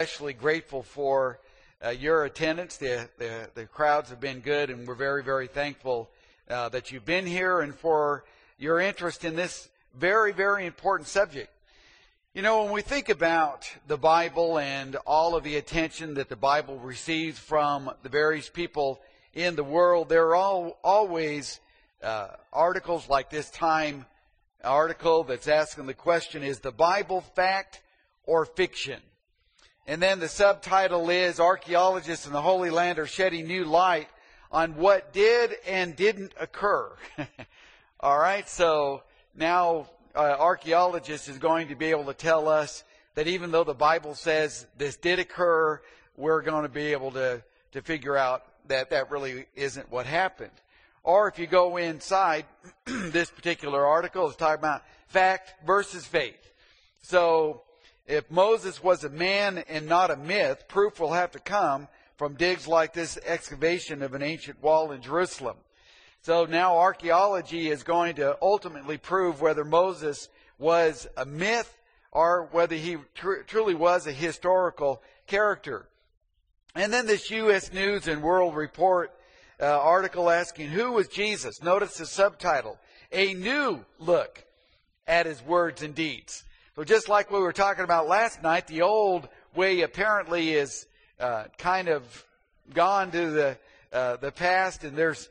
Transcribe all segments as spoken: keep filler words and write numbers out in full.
Especially grateful for uh, your attendance. The, the the crowds have been good, and we're very, very thankful uh, that you've been here and for your interest in this very, very important subject. You know, when we think about the Bible and all of the attention that the Bible receives from the various people in the world, there are all, always uh, articles like this Time article that's asking the question, is the Bible fact or fiction? And then the subtitle is, Archaeologists in the Holy Land are shedding new light on what did and didn't occur. All right, so now uh, archaeologists is going to be able to tell us that even though the Bible says this did occur, we're going to be able to, to figure out that that really isn't what happened. Or if you go inside, this particular article is talking about fact versus faith. So if Moses was a man and not a myth, proof will have to come from digs like this excavation of an ancient wall in Jerusalem. So now archaeology is going to ultimately prove whether Moses was a myth or whether he tr- truly was a historical character. And then this U S News and World Report uh, article asking, who was Jesus? Notice the subtitle, A New Look at His Words and Deeds. So just like we were talking about last night, the old way apparently is uh, kind of gone to the uh, the past, and there's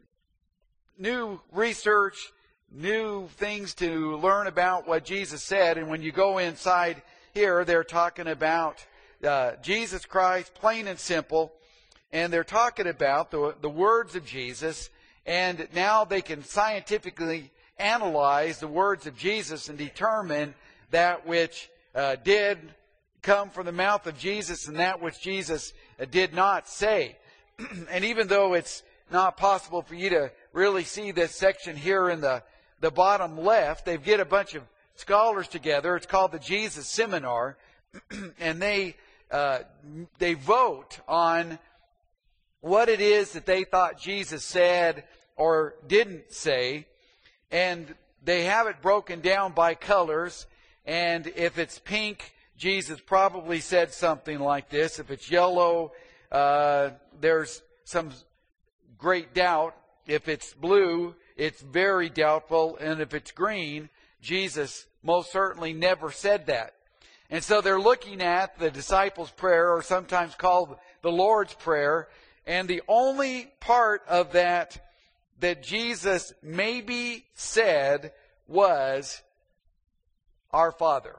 new research, new things to learn about what Jesus said. And when you go inside here, they're talking about uh, Jesus Christ, plain and simple, and they're talking about the the words of Jesus, and now they can scientifically analyze the words of Jesus and determine that which uh, did come from the mouth of Jesus and that which Jesus uh, did not say. And even though it's not possible for you to really see this section here in the, the bottom left, they get a bunch of scholars together. It's called the Jesus Seminar. And they uh, they vote on what it is that they thought Jesus said or didn't say. And they have it broken down by colors. And if it's pink, Jesus probably said something like this. If it's yellow, uh, there's some great doubt. If it's blue, it's very doubtful. And if it's green, Jesus most certainly never said that. And so they're looking at the disciples' prayer, or sometimes called the Lord's Prayer. And the only part of that that Jesus maybe said was, Our Father.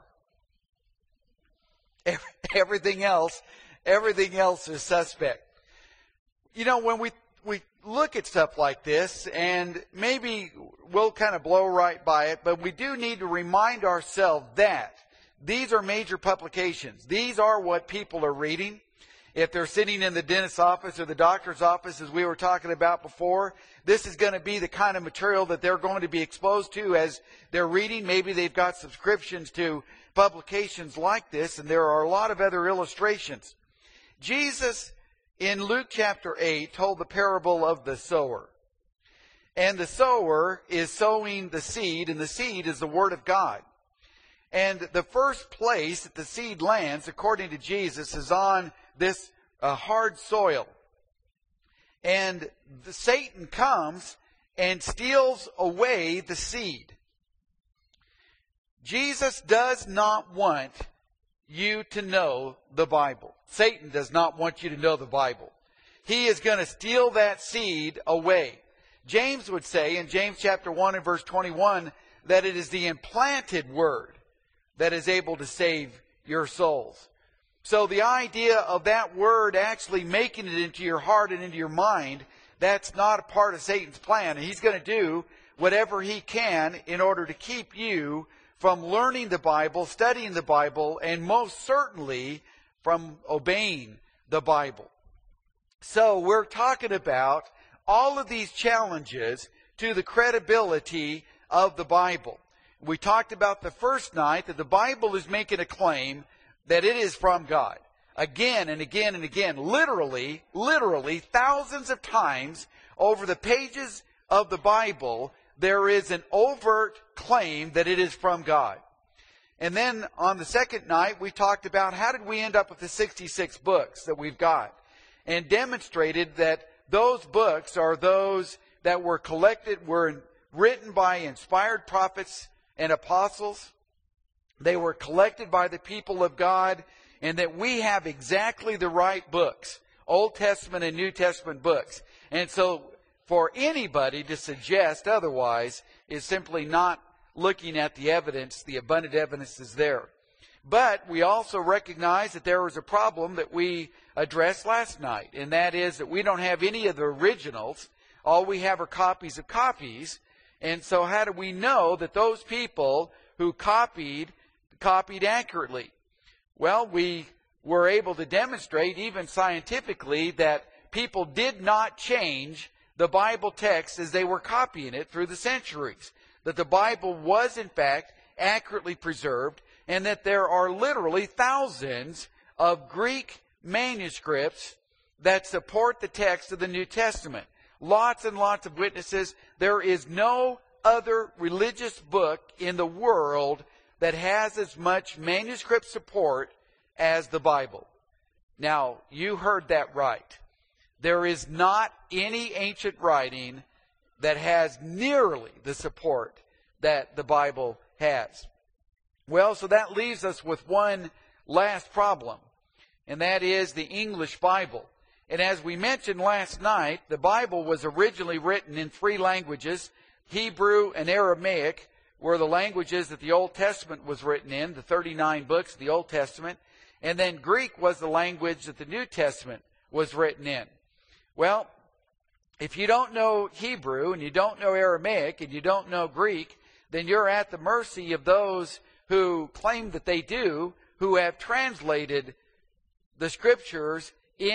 Everything else, everything else is suspect. You know, when we, we look at stuff like this, and maybe we'll kind of blow right by it, but we do need to remind ourselves that these are major publications. These are what people are reading. If they're sitting in the dentist's office or the doctor's office, as we were talking about before, this is going to be the kind of material that they're going to be exposed to as they're reading. Maybe they've got subscriptions to publications like this, and there are a lot of other illustrations. Jesus, in Luke chapter eight, told the parable of the sower. And the sower is sowing the seed, and the seed is the Word of God. And the first place that the seed lands, according to Jesus, is on this uh, hard soil. And the Satan comes and steals away the seed. Jesus does not want you to know the Bible. Satan does not want you to know the Bible. He is going to steal that seed away. James would say in James chapter one and verse twenty-one that it is the implanted word that is able to save your souls. So the idea of that word actually making it into your heart and into your mind, that's not a part of Satan's plan. And he's going to do whatever he can in order to keep you from learning the Bible, studying the Bible, and most certainly from obeying the Bible. So we're talking about all of these challenges to the credibility of the Bible. We talked about the first night that the Bible is making a claim that it is from God. Again and again and again, literally, literally thousands of times over the pages of the Bible, there is an overt claim that it is from God. And then on the second night, we talked about how did we end up with the sixty-six books that we've got, and demonstrated that those books are those that were collected, were written by inspired prophets and apostles. They were collected by the people of God, and that we have exactly the right books, Old Testament and New Testament books. And so for anybody to suggest otherwise is simply not looking at the evidence. The abundant evidence is there. But we also recognize that there was a problem that we addressed last night, and that is that we don't have any of the originals. All we have are copies of copies. And so how do we know that those people who copied, copied accurately? Well, we were able to demonstrate, even scientifically, that people did not change the Bible text as they were copying it through the centuries. That the Bible was, in fact, accurately preserved, and that there are literally thousands of Greek manuscripts that support the text of the New Testament. Lots and lots of witnesses. There is no other religious book in the world that has as much manuscript support as the Bible. Now, you heard that right. There is not any ancient writing that has nearly the support that the Bible has. Well, so that leaves us with one last problem, and that is the English Bible. And as we mentioned last night, the Bible was originally written in three languages. Hebrew and Aramaic were the languages that the Old Testament was written in, the thirty-nine books of the Old Testament. And then Greek was the language that the New Testament was written in. Well, if you don't know Hebrew and you don't know Aramaic and you don't know Greek, then you're at the mercy of those who claim that they do, who have translated the Scriptures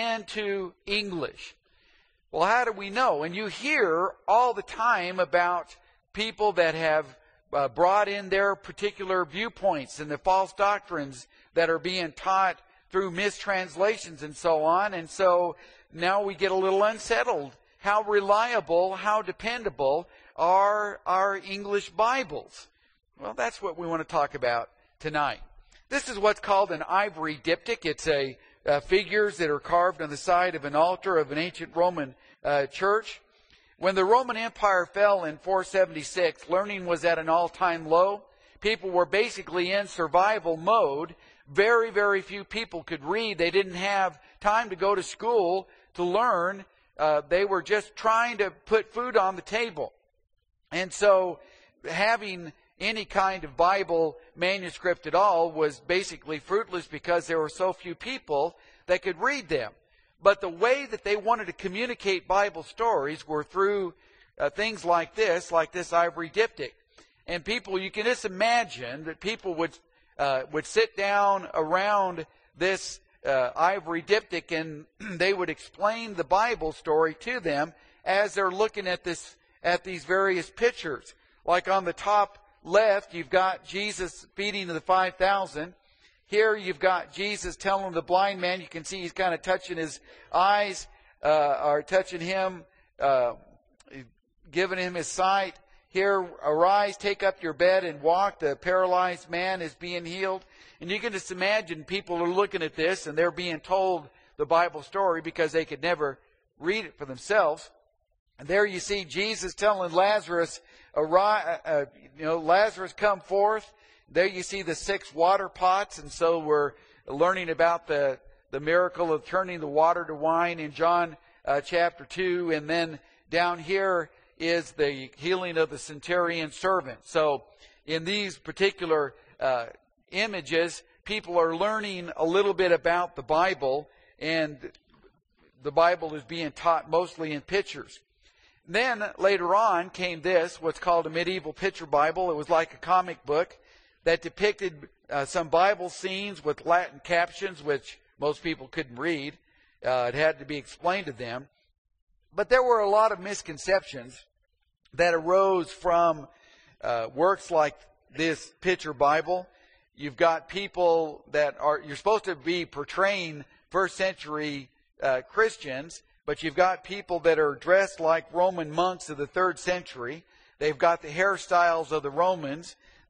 into English. Well, how do we know? And you hear all the time about people that have uh, brought in their particular viewpoints and the false doctrines that are being taught through mistranslations and so on. And so now we get a little unsettled. How reliable, how dependable are our English Bibles? Well, that's what we want to talk about tonight. This is what's called an ivory diptych. It's a uh, figures that are carved on the side of an altar of an ancient Roman uh, church. When the Roman Empire fell in four seventy-six, learning was at an all-time low. People were basically in survival mode. Very, very few people could read. They didn't have time to go to school to learn. Uh, they were just trying to put food on the table. And so having any kind of Bible manuscript at all was basically fruitless because there were so few people that could read them. But the way that they wanted to communicate Bible stories were through uh, things like this, like this ivory diptych. And people, you can just imagine that people would uh, would sit down around this uh, ivory diptych and they would explain the Bible story to them as they're looking at this at these various pictures. Like on the top left, you've got Jesus feeding the five thousand. Here you've got Jesus telling the blind man, you can see he's kind of touching his eyes, uh, or touching him, uh, giving him his sight. Here, arise, take up your bed and walk. The paralyzed man is being healed. And you can just imagine people are looking at this and they're being told the Bible story because they could never read it for themselves. And there you see Jesus telling Lazarus, arise, uh, you know, Lazarus, come forth. There you see the six water pots, and so we're learning about the, the miracle of turning the water to wine in John uh, chapter two. And then down here is the healing of the centurion servant. So in these particular uh, images, people are learning a little bit about the Bible, and the Bible is being taught mostly in pictures. Then later on came this, what's called a medieval picture Bible. It was like a comic book that depicted uh, some Bible scenes with Latin captions, which most people couldn't read. Uh, it had to be explained to them. But there were a lot of misconceptions that arose from uh, works like this picture Bible. You've got people that are, you're supposed to be portraying first century uh, Christians, but you've got people that are dressed like Roman monks of the third century. They've got the hairstyles of the Romans.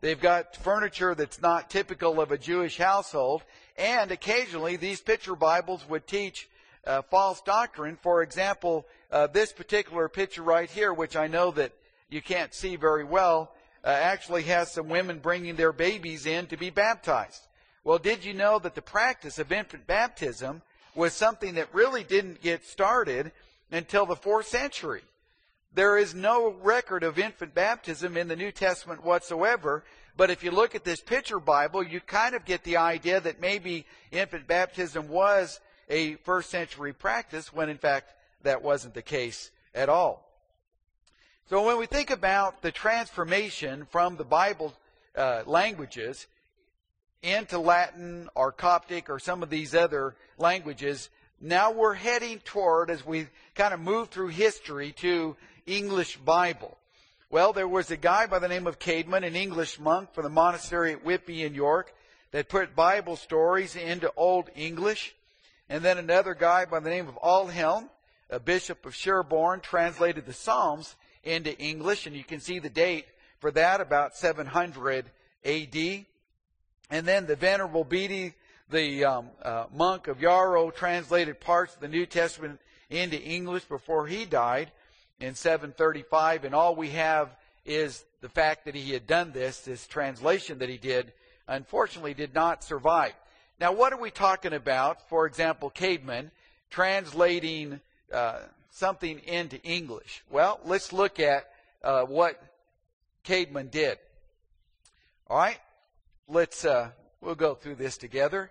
They've got furniture that's not typical of a Jewish household. And occasionally these picture Bibles would teach uh, false doctrine. For example, uh, this particular picture right here, which I know that you can't see very well, uh, actually has some women bringing their babies in to be baptized. Well, did you know that the practice of infant baptism was something that really didn't get started until the fourth century? There is no record of infant baptism in the New Testament whatsoever, but if you look at this picture Bible, you kind of get the idea that maybe infant baptism was a first century practice, when in fact that wasn't the case at all. So when we think about the transformation from the Bible uh, languages into Latin or Coptic or some of these other languages, now we're heading toward, as we kind of move through history, to English Bible. Well, there was a guy by the name of Caedmon, an English monk from the monastery at Whitby in York, that put Bible stories into Old English. And then another guy by the name of Aldhelm, a bishop of Sherborne, translated the Psalms into English. And you can see the date for that, about seven hundred A D. And then the Venerable Bede, the um, uh, monk of Yarrow, translated parts of the New Testament into English before he died in seven thirty-five, and all we have is the fact that he had done this. This translation that he did, unfortunately, did not survive. Now, what are we talking about? For example, Caedmon translating uh, something into English. Well, let's look at uh, what Caedmon did. All right, let's uh, we'll go through this together.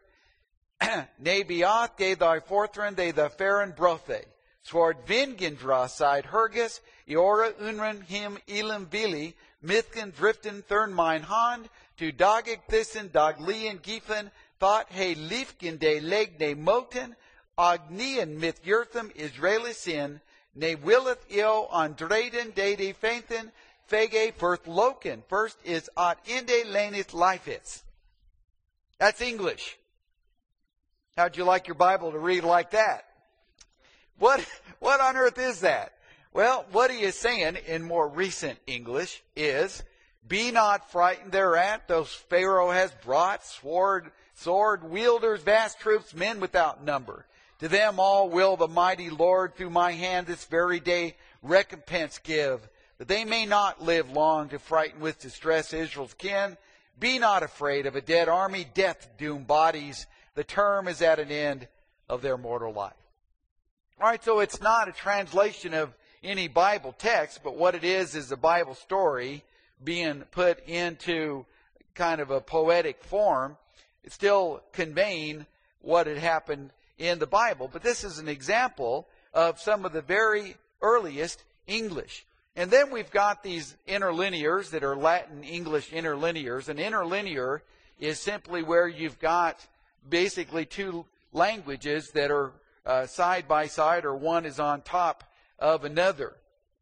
Ne beath de thy forthren de the feren brothe. Sword Vingendra side Hergus, Eora Unren him Elam Vili, Mithkin Driften Thurn Mine Hand, to Dagig Thyssen Daglian Giflen, Thought He Liefkin de Leg ne Moten, Agnian Myth Yurtham Israelis in, Ne Willeth Io Andraden de de Fainthen, Fege Firth Loken. First is At Inde Lenis Lifeits. That's English. How'd you like your Bible to read like that? What, what on earth is that? Well, what he is saying in more recent English is, be not frightened thereat, those Pharaoh has brought, sword, sword wielders, vast troops, men without number. To them all will the mighty Lord through my hand this very day recompense give, that they may not live long to frighten with distress Israel's kin. Be not afraid of a dead army, death doom bodies. The term is at an end of their mortal life. All right, so it's not a translation of any Bible text, but what it is is a Bible story being put into kind of a poetic form. It's still conveying what had happened in the Bible. But this is an example of some of the very earliest English. And then we've got these interlinears that are Latin-English interlinears. An interlinear is simply where you've got basically two languages that are Uh, side by side, or one is on top of another.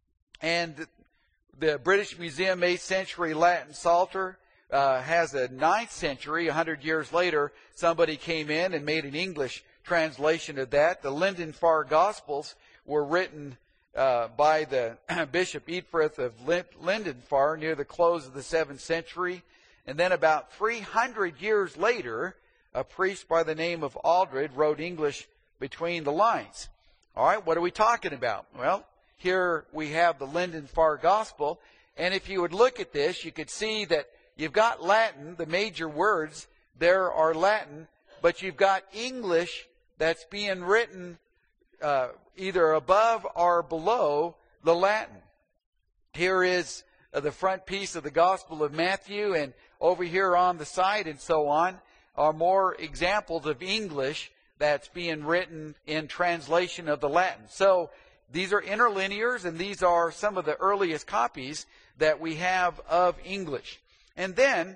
And the British Museum eighth century Latin Psalter uh, has a ninth century, one hundred years later, somebody came in and made an English translation of that. The Lindenfarr Gospels were written uh, by the Bishop Eadfrith of Lindenfarr near the close of the seventh century. And then about three hundred years later, a priest by the name of Aldred wrote English between the lines. All right, what are we talking about? Well, here we have the Lindenfarr Gospel, and if you would look at this, you could see that you've got Latin, the major words there are Latin, but you've got English that's being written uh, either above or below the Latin. Here is uh, the front piece of the Gospel of Matthew, and over here on the side and so on are more examples of English that's being written in translation of the Latin. So these are interlinears, and these are some of the earliest copies that we have of English. And then,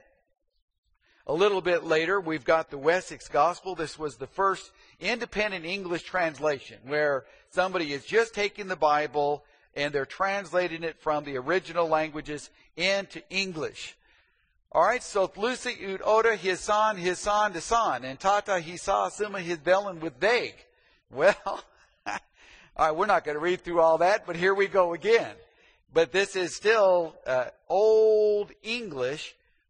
a little bit later, we've got the Wessex Gospel. This was the first independent English translation, where somebody is just taking the Bible and they're translating it from the original languages into English. All right, so Lucy ut oda his son, his son, the son, and tata he saw summa his velen with vague. Well, all right, we're not going to read through all that, but here we go again. But this is still uh, Old English,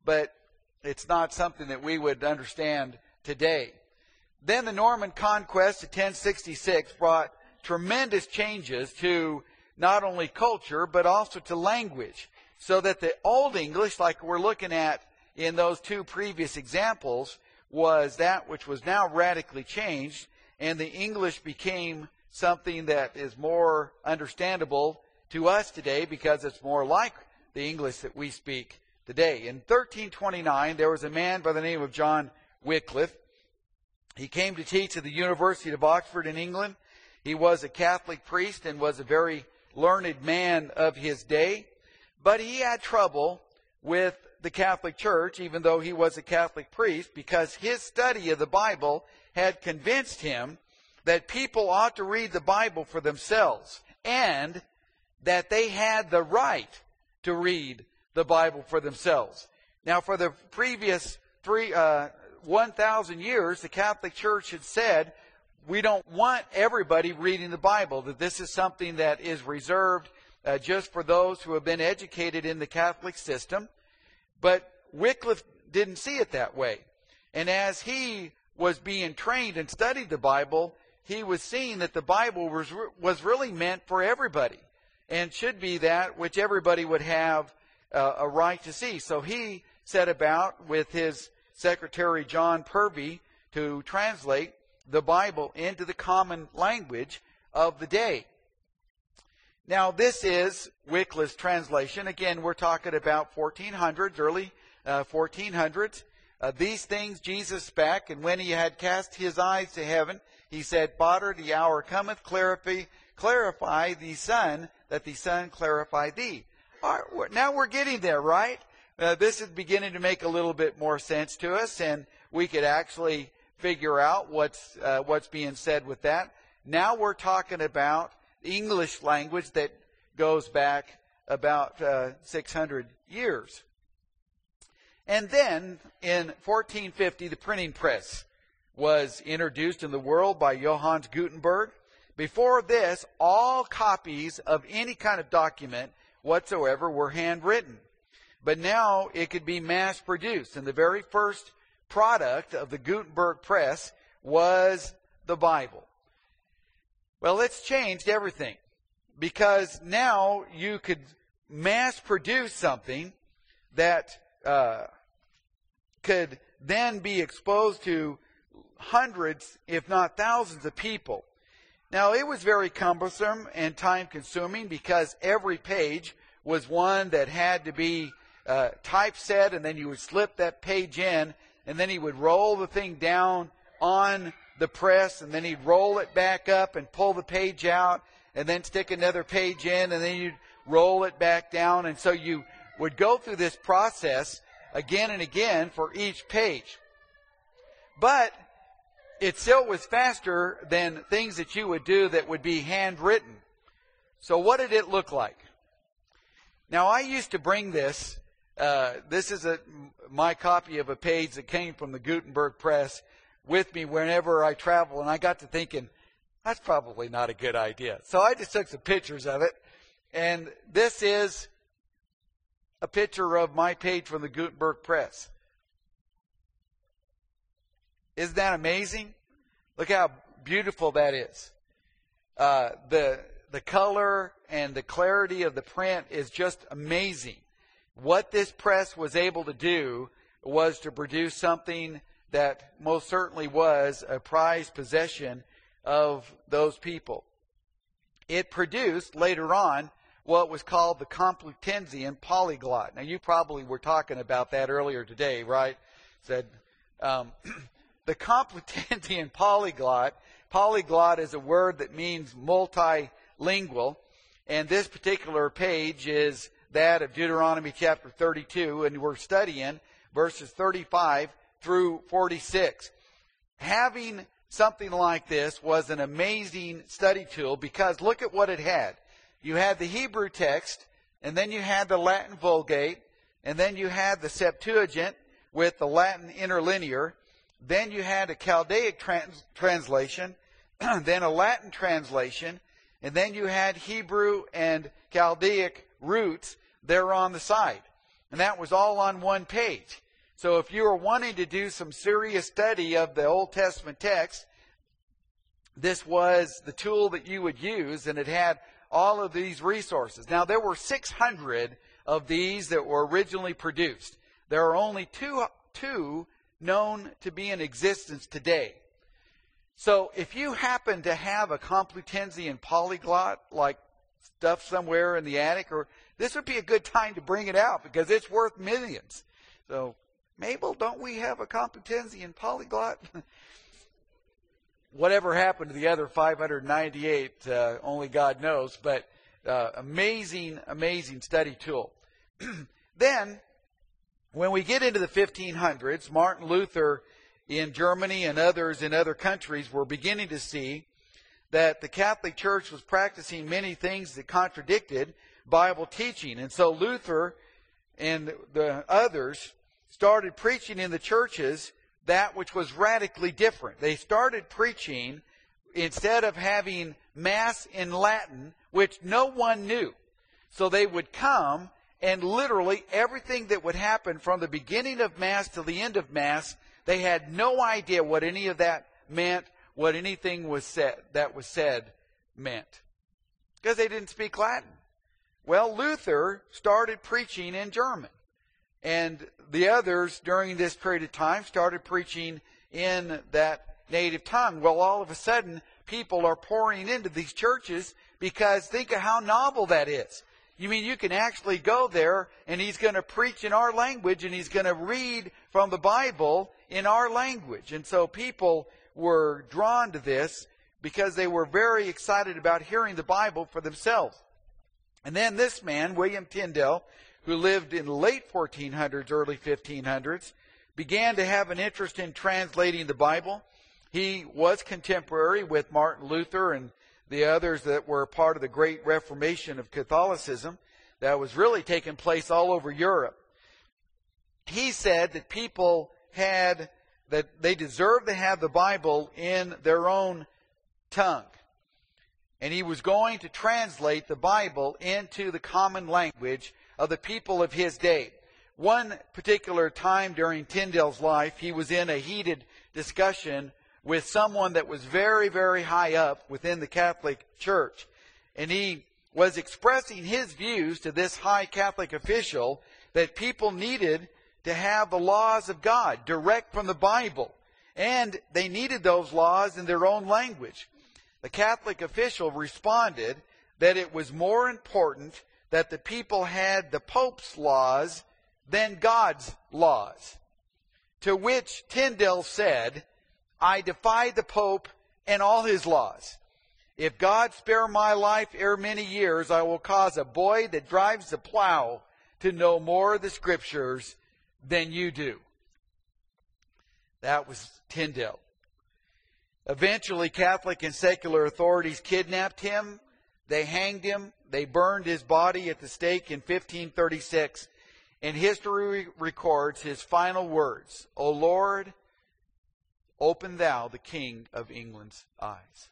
but it's not something that we would understand today. Then the Norman conquest of ten sixty-six brought tremendous changes to not only culture, but also to language. So that the Old English, like we're looking at in those two previous examples, was that which was now radically changed, and the English became something that is more understandable to us today because it's more like the English that we speak today. In thirteen twenty-nine, there was a man by the name of John Wycliffe. He came to teach at the University of Oxford in England. He was a Catholic priest and was a very learned man of his day. But he had trouble with the Catholic Church, even though he was a Catholic priest, because his study of the Bible had convinced him that people ought to read the Bible for themselves and that they had the right to read the Bible for themselves. Now, for the previous three, uh, one thousand years, the Catholic Church had said, we don't want everybody reading the Bible, that this is something that is reserved uh, just for those who have been educated in the Catholic system. But Wycliffe didn't see it that way. And as he was being trained and studied the Bible, he was seeing that the Bible was, was really meant for everybody and should be that which everybody would have uh, a right to see. So he set about with his secretary John Purvey to translate the Bible into the common language of the day. Now, this is Wycliffe's translation. Again, we're talking about fourteen hundreds, early uh, fourteen hundreds. Uh, These things Jesus spake, and when he had cast his eyes to heaven, he said, Father, the hour cometh, clarify, clarify the Son, that the Son clarify thee. All right, now we're getting there, right? Uh, this is beginning to make a little bit more sense to us, and we could actually figure out what's uh, what's being said with that. Now we're talking about English language that goes back about uh, six hundred years. And then in fourteen fifty, the printing press was introduced in the world by Johannes Gutenberg. Before this, all copies of any kind of document whatsoever were handwritten. But now it could be mass-produced. And the very first product of the Gutenberg press was the Bible. Well, it's changed everything, because now you could mass-produce something that uh, could then be exposed to hundreds, if not thousands of people. Now, it was very cumbersome and time-consuming because every page was one that had to be uh, typeset, and then you would slip that page in, and then he would roll the thing down on the press, and then he'd roll it back up and pull the page out, and then stick another page in, and then you'd roll it back down. And so you would go through this process again and again for each page. But it still was faster than things that you would do that would be handwritten. So what did it look like? Now, I used to bring this. Uh, this is a, my copy of a page that came from the Gutenberg press with me whenever I travel, and I got to thinking, that's probably not a good idea. So I just took some pictures of it, and this is a picture of my page from the Gutenberg press. Isn't that amazing? Look how beautiful that is. Uh, the the color and the clarity of the print is just amazing. What this press was able to do was to produce something that most certainly was a prized possession of those people. It produced later on what was called the Complutensian polyglot. Now, you probably were talking about that earlier today, right? Said um, the Complutensian polyglot. Polyglot is a word that means multilingual, and this particular page is that of Deuteronomy chapter thirty-two, and we're studying verses thirty-five through forty-six. Having something like this was an amazing study tool, because look at what it had. You had the Hebrew text, and then you had the Latin Vulgate, and then you had the Septuagint with the Latin interlinear, then you had a Chaldaic trans- translation, then a Latin translation, and then you had Hebrew and Chaldaic roots there on the side. And that was all on one page. So if you were wanting to do some serious study of the Old Testament text, this was the tool that you would use, and it had all of these resources. Now, there were six hundred of these that were originally produced. There are only two, two known to be in existence today. So if you happen to have a Complutensian polyglot, like stuff somewhere in the attic, or this would be a good time to bring it out because it's worth millions. So, Mabel, don't we have a Complutensian polyglot? Whatever happened to the other five hundred ninety-eight, uh, only God knows, but uh, amazing, amazing study tool. Then, when we get into the fifteen hundreds, Martin Luther in Germany and others in other countries were beginning to see that the Catholic Church was practicing many things that contradicted Bible teaching. And so Luther and the others started preaching in the churches that which was radically different. They started preaching, instead of having Mass in Latin, which no one knew. So they would come, and literally everything that would happen from the beginning of Mass to the end of Mass, they had no idea what any of that meant, what anything was said that was said meant, because they didn't speak Latin. Well, Luther started preaching in German, and the others during this period of time started preaching in that native tongue. Well, all of a sudden, people are pouring into these churches because think of how novel that is. You mean you can actually go there and he's going to preach in our language and he's going to read from the Bible in our language. And so people were drawn to this because they were very excited about hearing the Bible for themselves. And then this man, William Tyndale, who lived in the late fourteen hundreds, early fifteen hundreds, began to have an interest in translating the Bible. He was contemporary with Martin Luther and the others that were part of the Great Reformation of Catholicism that was really taking place all over Europe. He said that people had, that they deserved to have the Bible in their own tongue. And he was going to translate the Bible into the common language of the people of his day. One particular time during Tyndale's life, he was in a heated discussion with someone that was very, very high up within the Catholic Church. And he was expressing his views to this high Catholic official that people needed to have the laws of God direct from the Bible. And they needed those laws in their own language. The Catholic official responded that it was more important that the people had the Pope's laws than God's laws. To which Tyndale said, I defy the Pope and all his laws. If God spare my life ere many years, I will cause a boy that drives the plow to know more of the Scriptures than you do. That was Tyndale. Eventually, Catholic and secular authorities kidnapped him. They hanged him. They burned his body at the stake in fifteen thirty-six. And history records his final words, O Lord, open thou the King of England's eyes.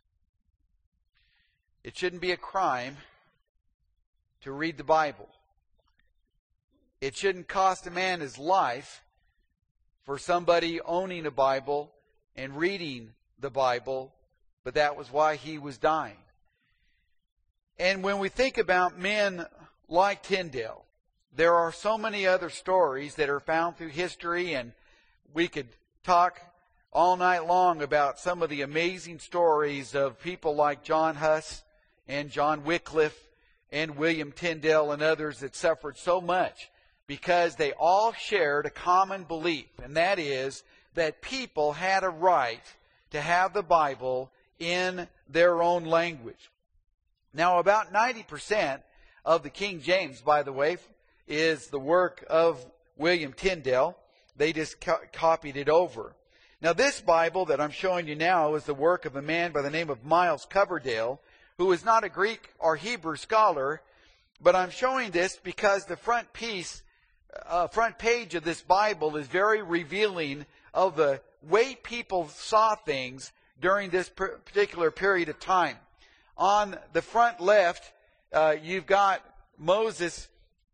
It shouldn't be a crime to read the Bible. It shouldn't cost a man his life for somebody owning a Bible and reading the Bible, but that was why he was dying. And when we think about men like Tyndale, there are so many other stories that are found through history, and we could talk all night long about some of the amazing stories of people like John Huss and John Wycliffe and William Tyndale and others that suffered so much because they all shared a common belief, and that is that people had a right to have the Bible in their own language. Now, about ninety percent of the King James, by the way, is the work of William Tyndale. They just co- copied it over. Now, this Bible that I'm showing you now is the work of a man by the name of Miles Coverdale, who is not a Greek or Hebrew scholar, but I'm showing this because the front piece, uh, front page of this Bible is very revealing of the way people saw things during this particular period of time. On the front left, uh, you've got Moses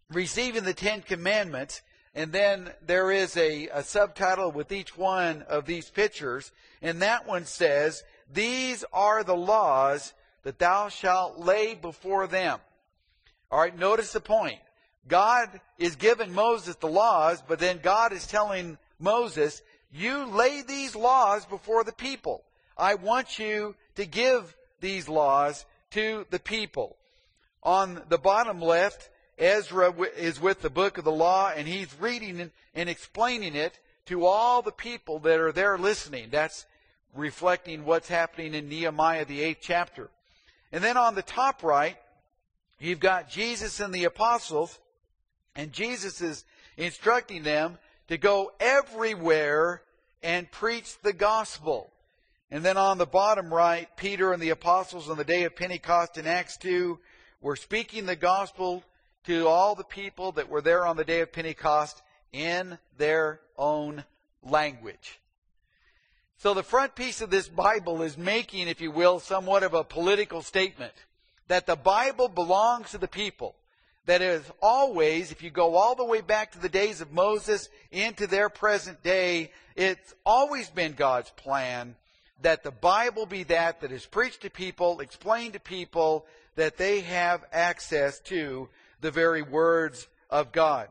receiving the Ten Commandments, and then there is a, a subtitle with each one of these pictures, and that one says, "These are the laws that thou shalt lay before them." All right, notice the point. God is giving Moses the laws, but then God is telling Moses, you lay these laws before the people. I want you to give these laws to the people. On the bottom left, Ezra is with the book of the law, and he's reading and explaining it to all the people that are there listening. That's reflecting what's happening in Nehemiah, the eighth chapter. And then on the top right, you've got Jesus and the apostles, and Jesus is instructing them to go everywhere and preach the gospel. And then on the bottom right, Peter and the apostles on the day of Pentecost in Acts two were speaking the gospel to all the people that were there on the day of Pentecost in their own language. So the front piece of this Bible is making, if you will, somewhat of a political statement that the Bible belongs to the people. That is always, if you go all the way back to the days of Moses into their present day, it's always been God's plan that the Bible be that that is preached to people, explained to people, that they have access to the very words of God.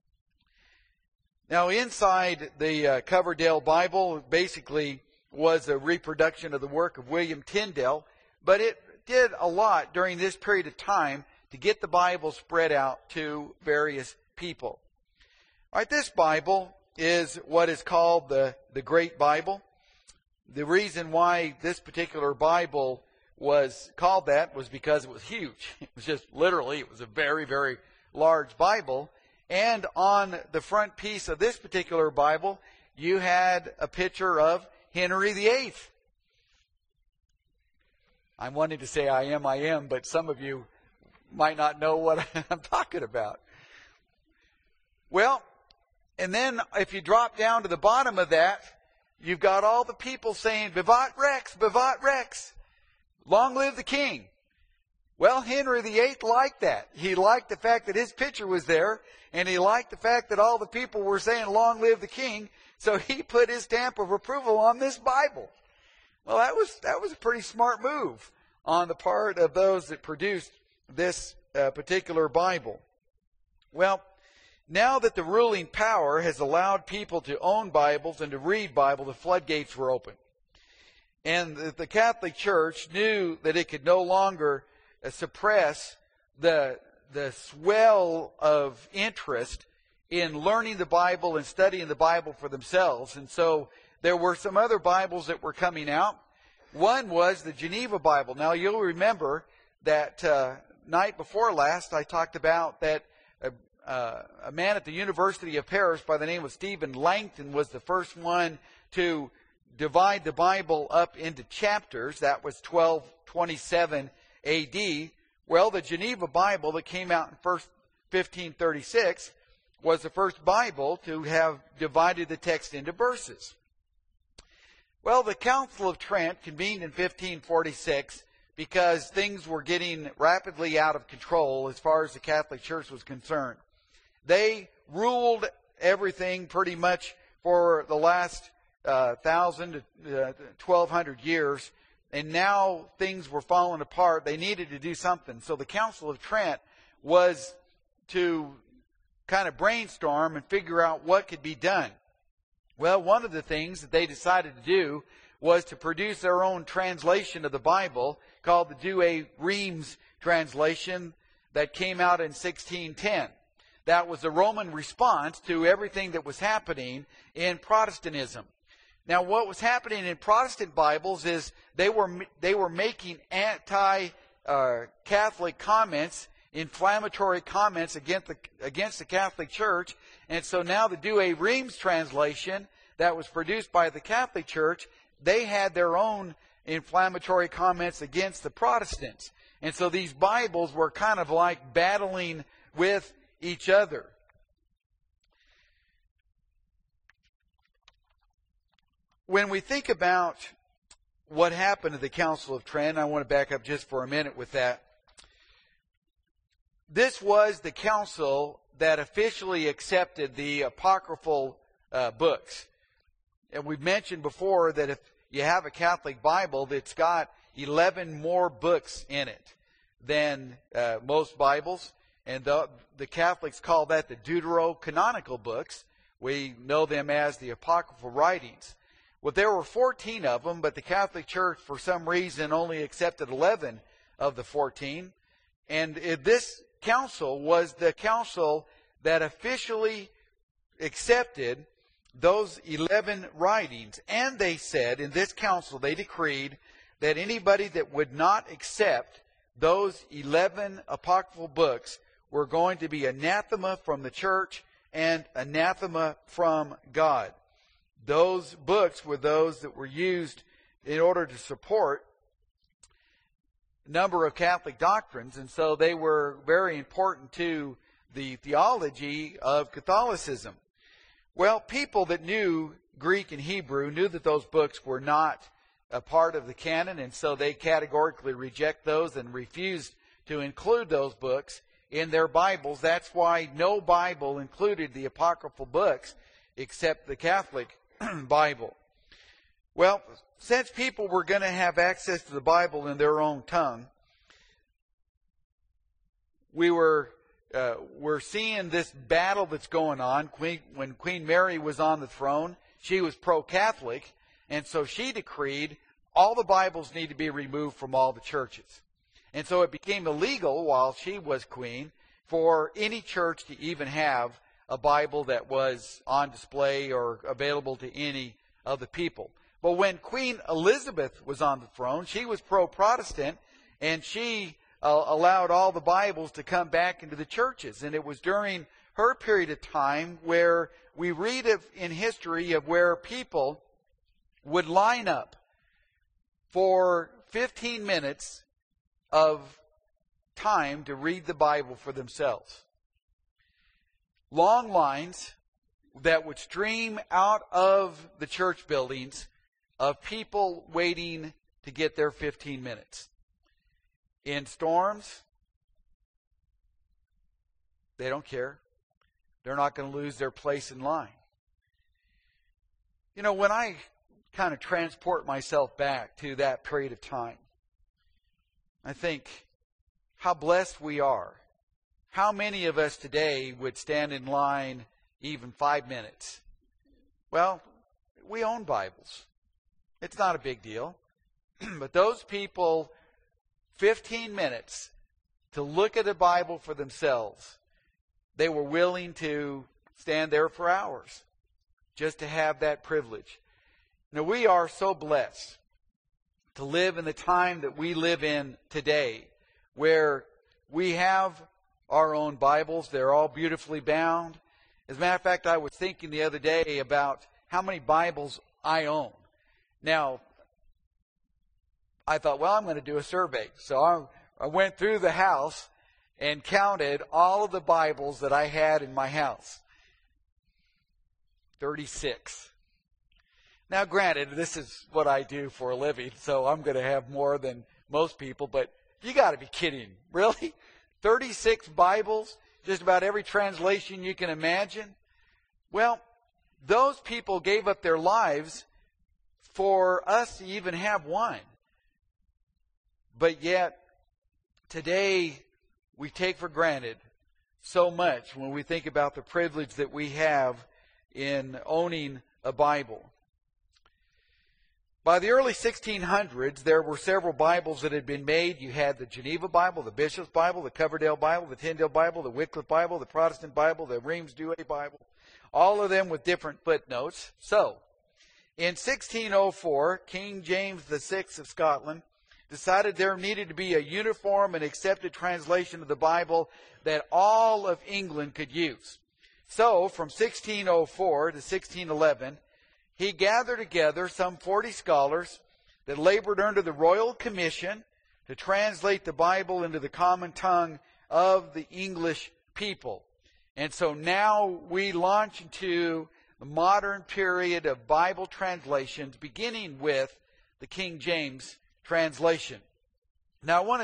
Now, inside the uh, Coverdale Bible basically was a reproduction of the work of William Tyndale, but it did a lot during this period of time to get the Bible spread out to various people. All right, this Bible is what is called the, the Great Bible. The reason why this particular Bible was called that was because it was huge. It was just literally, it was a very, very large Bible. And on the front piece of this particular Bible, you had a picture of Henry the Eighth. I'm wanting to say I am, I am, but some of you might not know what I'm talking about. Well, and then if you drop down to the bottom of that, you've got all the people saying, Vivat Rex, Vivat Rex, long live the king. Well, Henry the Eighth liked that. He liked the fact that his picture was there, and he liked the fact that all the people were saying, long live the king, so he put his stamp of approval on this Bible. Well, that was that was a pretty smart move on the part of those that produced this uh, particular Bible. Well, now that the ruling power has allowed people to own Bibles and to read Bible, the floodgates were open. And the Catholic Church knew that it could no longer uh, suppress the, the swell of interest in learning the Bible and studying the Bible for themselves. And so there were some other Bibles that were coming out. One was the Geneva Bible. Now, you'll remember that uh, night before last, I talked about that uh, uh, a man at the University of Paris by the name of Stephen Langton was the first one to divide the Bible up into chapters. That was twelve twenty-seven A D. Well, the Geneva Bible that came out in fifteen thirty-six was the first Bible to have divided the text into verses. Well, the Council of Trent convened in fifteen forty-six because things were getting rapidly out of control as far as the Catholic Church was concerned. They ruled everything pretty much for the last uh, thousand to uh, twelve hundred years, and now things were falling apart. They needed to do something. So the Council of Trent was to kind of brainstorm and figure out what could be done. Well, one of the things that they decided to do was to produce their own translation of the Bible called the Douay Rheims translation that came out in sixteen ten. That was a Roman response to everything that was happening in Protestantism. Now, what was happening in Protestant Bibles is they were they were making anti-Catholic uh, comments, inflammatory comments against the against the Catholic Church, and so now the Douay Rheims translation that was produced by the Catholic Church, they had their own inflammatory comments against the Protestants, and so these Bibles were kind of like battling with each other. When we think about what happened at the Council of Trent, I want to back up just for a minute with that. this was the council that officially accepted the apocryphal uh, books. And we've mentioned before that if you have a Catholic Bible that's got eleven more books in it than uh, most Bibles, and the, the Catholics call that the deuterocanonical books. We know them as the apocryphal writings. Well, there were fourteen of them, but the Catholic Church, for some reason, only accepted eleven of the fourteen. And it, this council was the council that officially accepted those eleven writings. And they said, in this council, they decreed that anybody that would not accept those eleven apocryphal books were going to be anathema from the church and anathema from God. Those books were those that were used in order to support a number of Catholic doctrines, and so they were very important to the theology of Catholicism. Well, people that knew Greek and Hebrew knew that those books were not a part of the canon, and so they categorically reject those and refused to include those books in their Bibles. That's why no Bible included the apocryphal books except the Catholic Bible. Well, since people were going to have access to the Bible in their own tongue, we were uh, we're seeing this battle that's going on. Queen, when Queen Mary was on the throne, she was pro-Catholic, and so she decreed all the Bibles need to be removed from all the churches. And so it became illegal while she was queen for any church to even have a Bible that was on display or available to any of the people. But when Queen Elizabeth was on the throne, she was pro-Protestant, and she uh, allowed all the Bibles to come back into the churches. And it was during her period of time where we read of, in history of where people would line up for fifteen minutes of time to read the Bible for themselves. Long lines that would stream out of the church buildings of people waiting to get their fifteen minutes. In storms, they don't care. They're not going to lose their place in line. You know, when I kind of transport myself back to that period of time, I think how blessed we are. How many of us today would stand in line even five minutes? Well, we own Bibles. It's not a big deal. But those people, fifteen minutes to look at a Bible for themselves, they were willing to stand there for hours just to have that privilege. Now, we are so blessed to live in the time that we live in today, where we have our own Bibles. They're all beautifully bound. As a matter of fact, I was thinking the other day about how many Bibles I own. Now, I thought, well, I'm going to do a survey. So I, I went through the house and counted all of the Bibles that I had in my house. thirty-six. Now, granted, this is what I do for a living, so I'm going to have more than most people, but you got to be kidding. Really? thirty-six Bibles? Just about every translation you can imagine? Well, those people gave up their lives for us to even have one. But yet, today, we take for granted so much when we think about the privilege that we have in owning a Bible. By the early sixteen hundreds, there were several Bibles that had been made. You had the Geneva Bible, the Bishop's Bible, the Coverdale Bible, the Tyndale Bible, the Wycliffe Bible, the Protestant Bible, the Reims-Douay Bible, all of them with different footnotes. So, in sixteen oh four, King James the Sixth of Scotland decided there needed to be a uniform and accepted translation of the Bible that all of England could use. So, from sixteen oh four to sixteen eleven, he gathered together some forty scholars that labored under the royal commission to translate the Bible into the common tongue of the English people. And so now we launch into the modern period of Bible translations, beginning with the King James translation. Now I want to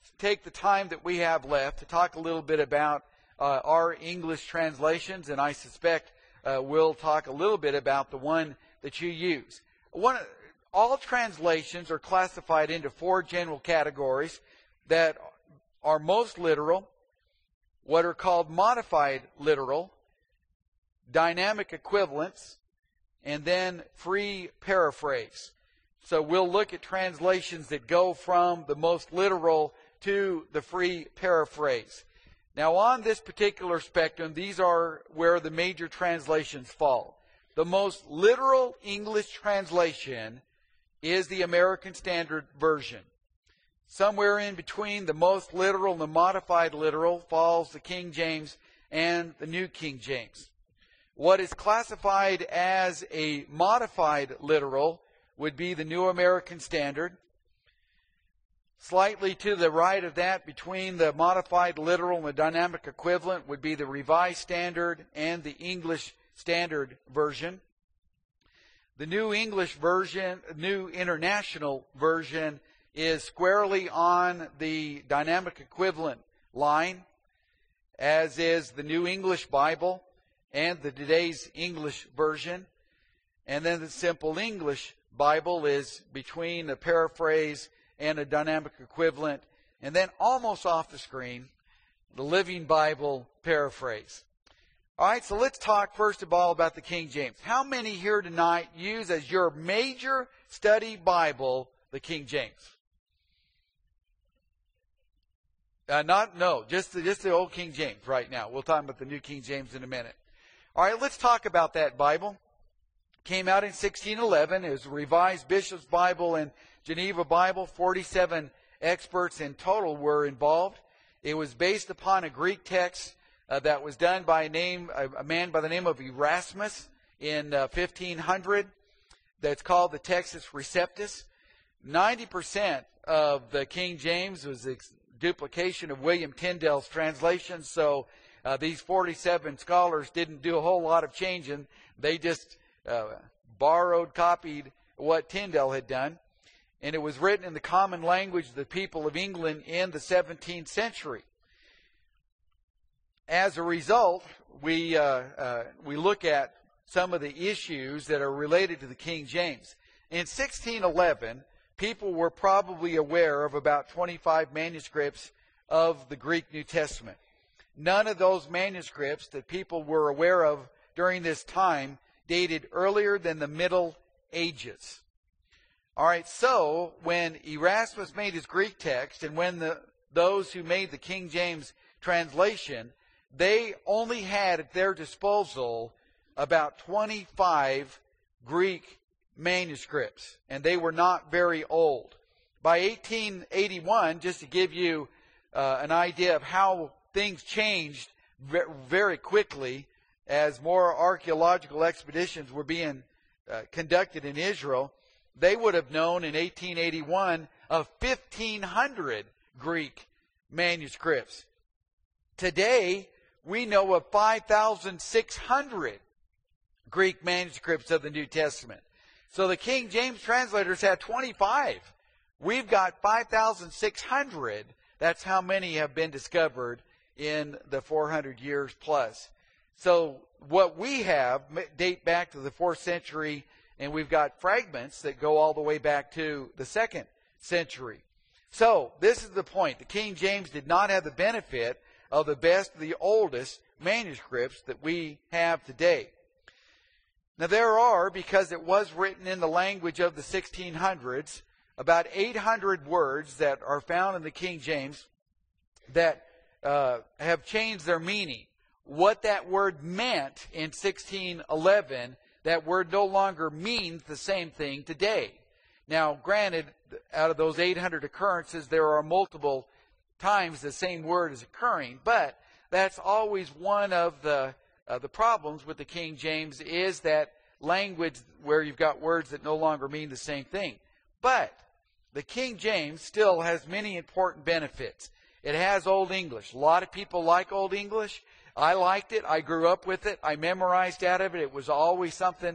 take the time that we have left to talk a little bit about uh, our English translations, and I suspect uh, we'll talk a little bit about the one that you use. One, all translations are classified into four general categories that are most literal, what are called modified literal, dynamic equivalents, and then free paraphrase. So we'll look at translations that go from the most literal to the free paraphrase. Now on this particular spectrum, these are where the major translations fall. The most literal English translation is the American Standard Version. Somewhere in between the most literal and the modified literal falls the King James and the New King James. What is classified as a modified literal would be the New American Standard. Slightly to the right of that, between the modified literal and the dynamic equivalent, would be the Revised Standard and the English Standard Version. The New English Version, New International Version, is squarely on the dynamic equivalent line, as is the New English Bible and the Today's English Version. And then the Simple English Bible is between a paraphrase and a dynamic equivalent. And then almost off the screen, the Living Bible Paraphrase. All right, so let's talk first of all about the King James. How many here tonight use as your major study Bible the King James? Uh, not, no, just the, just the old King James right now. We'll talk about the New King James in a minute. All right, let's talk about that Bible. Came out in sixteen eleven. It was a Revised Bishop's Bible and Geneva Bible. forty-seven experts in total were involved. It was based upon a Greek text uh, that was done by a, name, a, a man by the name of Erasmus in uh, fifteen hundred. That's called the Textus Receptus. ninety percent of the King James was ex- duplication of William Tyndale's translation, so uh, these forty-seven scholars didn't do a whole lot of changing. They just uh, borrowed, copied what Tyndale had done. And it was written in the common language of the people of England in the seventeenth century. As a result, we, uh, uh, we look at some of the issues that are related to the King James. In sixteen eleven, people were probably aware of about twenty-five manuscripts of the Greek New Testament. None of those manuscripts that people were aware of during this time dated earlier than the Middle Ages. All right, so when Erasmus made his Greek text and when the, those who made the King James translation, they only had at their disposal about twenty-five Greek manuscripts, and they were not very old. By eighteen eighty-one, just to give you uh, an idea of how things changed very quickly as more archaeological expeditions were being uh, conducted in Israel, they would have known in eighteen eighty-one of fifteen hundred Greek manuscripts. Today, we know of five thousand six hundred Greek manuscripts of the New Testament. So the King James translators had twenty-five. We've got five thousand six hundred. That's how many have been discovered in the four hundred years plus. So what we have date back to the fourth century, and we've got fragments that go all the way back to the second century. So this is the point. The King James did not have the benefit of the best, the oldest manuscripts that we have today. Now there are, because it was written in the language of the sixteen hundreds, about eight hundred words that are found in the King James that uh, have changed their meaning. What that word meant in sixteen eleven, that word no longer means the same thing today. Now, granted, out of those eight hundred occurrences, there are multiple times the same word is occurring, but that's always one of the uh, the problems with the King James, is that language where you've got words that no longer mean the same thing. But the King James still has many important benefits. It has Old English. A lot of people like Old English. I liked it. I grew up with it. I memorized out of it. It was always something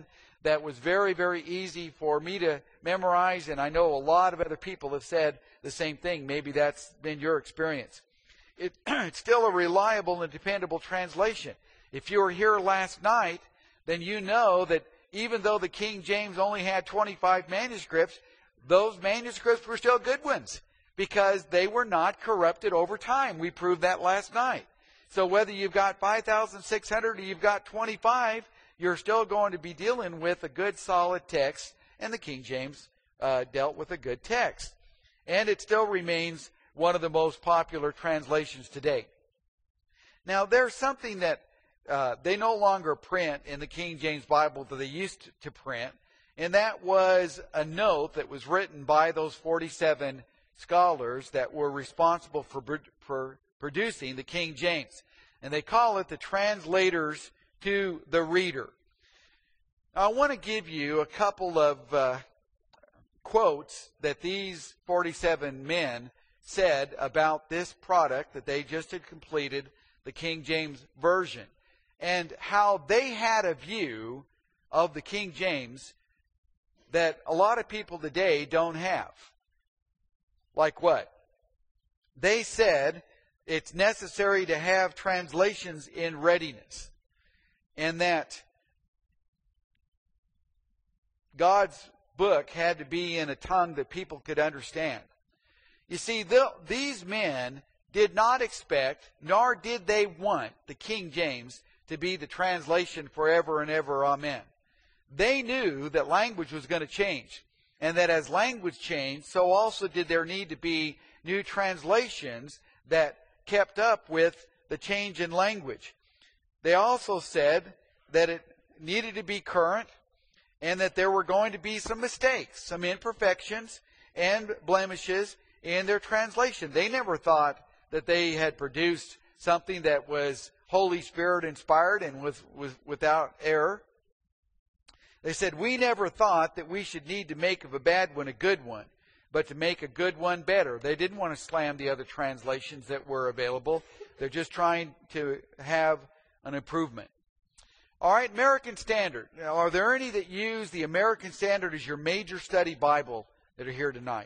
that was very, very easy for me to memorize, and I know a lot of other people have said the same thing. Maybe that's been your experience. It, it's still a reliable and dependable translation. If you were here last night, then you know that even though the King James only had twenty-five manuscripts, those manuscripts were still good ones because they were not corrupted over time. We proved that last night. So whether you've got five thousand six hundred or you've got twenty-five, you're still going to be dealing with a good solid text, and the King James uh, dealt with a good text. And it still remains one of the most popular translations today. Now, there's something that uh, they no longer print in the King James Bible that they used to print, and that was a note that was written by those forty-seven scholars that were responsible for, for producing the King James. And they call it the translators to the reader. Now, I want to give you a couple of uh, quotes that these forty-seven men said about this product that they just had completed, the King James Version, and how they had a view of the King James that a lot of people today don't have. Like what? They said it's necessary to have translations in readiness, and that God's book had to be in a tongue that people could understand. You see, the, these men did not expect, nor did they want, the King James to be the translation forever and ever, amen. They knew that language was going to change, and that as language changed, so also did there need to be new translations that kept up with the change in language. They also said that it needed to be current, and that there were going to be some mistakes, some imperfections and blemishes in their translation. They never thought that they had produced something that was Holy Spirit inspired and was, was without error. They said, we never thought that we should need to make of a bad one a good one, but to make a good one better. They didn't want to slam the other translations that were available. They're just trying to have an improvement. All right, American Standard. Now, are there any that use the American Standard as your major study Bible that are here tonight?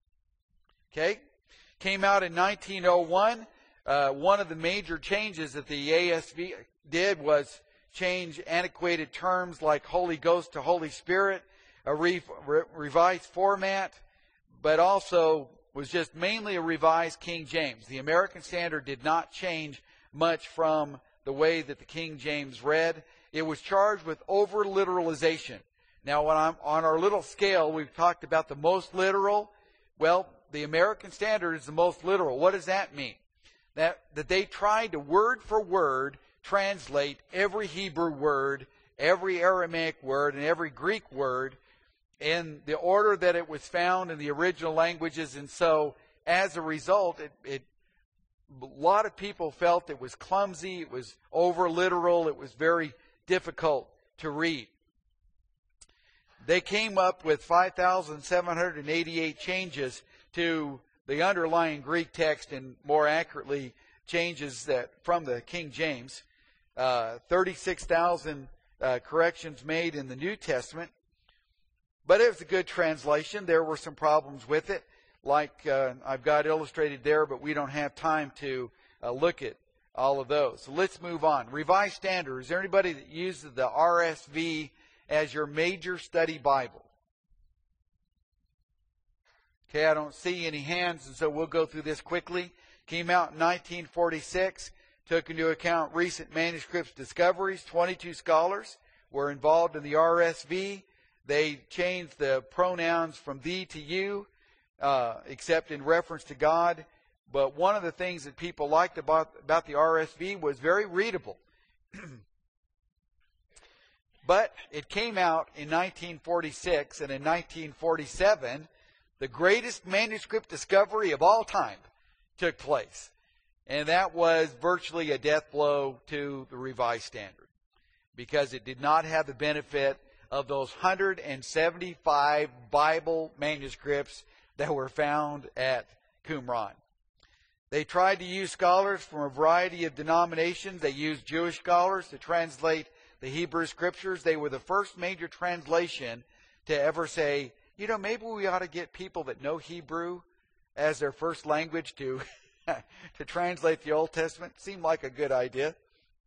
Okay. Came out in nineteen oh one. Uh, one of the major changes that the A S V did was change antiquated terms like Holy Ghost to Holy Spirit, a re- re- revised format, but also was just mainly a revised King James. The American Standard did not change much from the way that the King James read. It was charged with over-literalization. Now, when I'm on our little scale, we've talked about the most literal. Well, the American Standard is the most literal. What does that mean? That, that they tried to word for word translate every Hebrew word, every Aramaic word, and every Greek word in the order that it was found in the original languages. And so, as a result, it, it a lot of people felt it was clumsy, it was over-literal, it was very difficult to read. They came up with five thousand seven hundred eighty-eight changes to the underlying Greek text, and more accurately, changes that from the King James. Uh, thirty-six thousand uh, corrections made in the New Testament. But it was a good translation. There were some problems with it, like uh, I've got illustrated there, but we don't have time to uh, look at all of those. So let's move on. Revised Standard. Is there anybody that uses the R S V as your major study Bible? Okay, I don't see any hands, and so we'll go through this quickly. Came out in nineteen forty-six. Took into account recent manuscripts discoveries. twenty-two scholars were involved in the R S V. They changed the pronouns from thee to you, uh, except in reference to God. But one of the things that people liked about, about the R S V was very readable. But it came out in nineteen forty-six, and in nineteen forty-seven, the greatest manuscript discovery of all time took place. And that was virtually a death blow to the Revised Standard, because it did not have the benefit of those one hundred seventy-five Bible manuscripts that were found at Qumran. They tried to use scholars from a variety of denominations. They used Jewish scholars to translate the Hebrew Scriptures. They were the first major translation to ever say, you know, maybe we ought to get people that know Hebrew as their first language to to translate the Old Testament. Seemed like a good idea.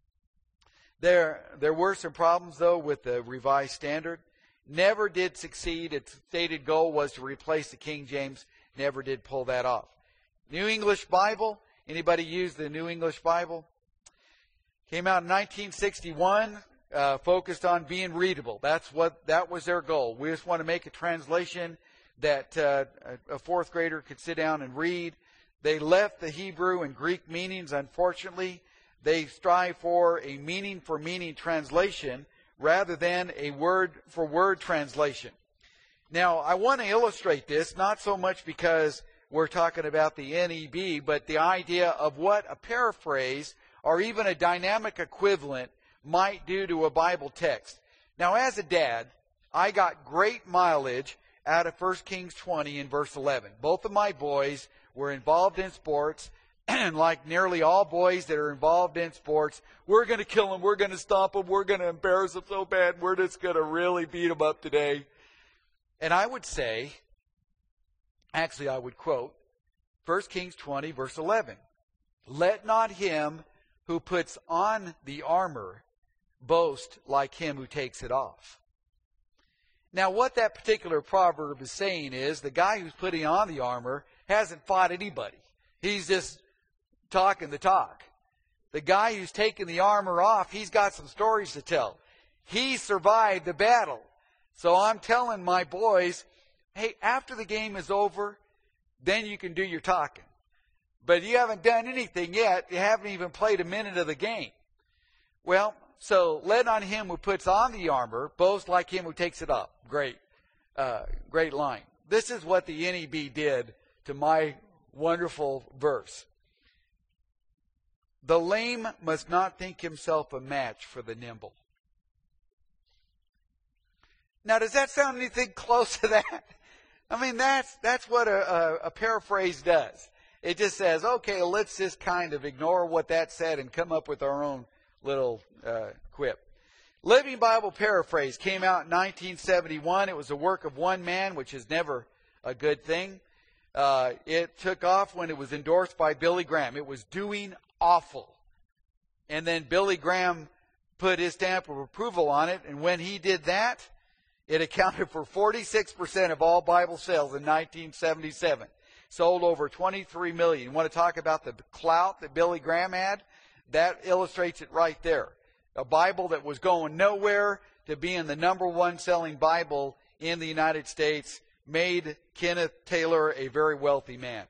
There, there were some problems, though, with the Revised Standard. Never did succeed. Its stated goal was to replace the King James. Never did pull that off. New English Bible. Anybody use the New English Bible? Came out in nineteen sixty-one. Uh, focused on being readable. That's what that was their goal. We just want to make a translation that uh, a fourth grader could sit down and read. They left the Hebrew and Greek meanings, unfortunately. They strive for a meaning for meaning translation rather than a word for word translation. Now, I want to illustrate this, not so much because we're talking about the N E B, but the idea of what a paraphrase or even a dynamic equivalent might do to a Bible text. Now, as a dad, I got great mileage out of First Kings twenty and verse eleven. Both of my boys were involved in sports, and like nearly all boys that are involved in sports, we're going to kill them, we're going to stomp them, we're going to embarrass them so bad, we're just going to really beat them up today. And I would say, actually I would quote, First Kings twenty, verse eleven. Let not him who puts on the armor boast like him who takes it off. Now, what that particular proverb is saying is the guy who's putting on the armor hasn't fought anybody. He's just talking the talk. The guy who's taking the armor off, he's got some stories to tell. He survived the battle. So I'm telling my boys, hey, after the game is over, then you can do your talking. But you haven't done anything yet. You haven't even played a minute of the game. Well, so let on him who puts on the armor boast like him who takes it off. Great, uh, great line. This is what the N E B did to my wonderful verse. The lame must not think himself a match for the nimble. Now, does that sound anything close to that? I mean, that's that's what a, a, a paraphrase does. It just says, okay, let's just kind of ignore what that said and come up with our own little uh, quip. Living Bible Paraphrase came out in nineteen seventy-one. It was a work of one man, which is never a good thing. Uh, it took off when it was endorsed by Billy Graham. It was doing awful. And then Billy Graham put his stamp of approval on it, and when he did that, it accounted for forty-six percent of all Bible sales in nineteen seventy-seven. Sold over twenty-three million. You want to talk about the clout that Billy Graham had? That illustrates it right there. A Bible that was going nowhere to being the number one selling Bible in the United States made Kenneth Taylor a very wealthy man.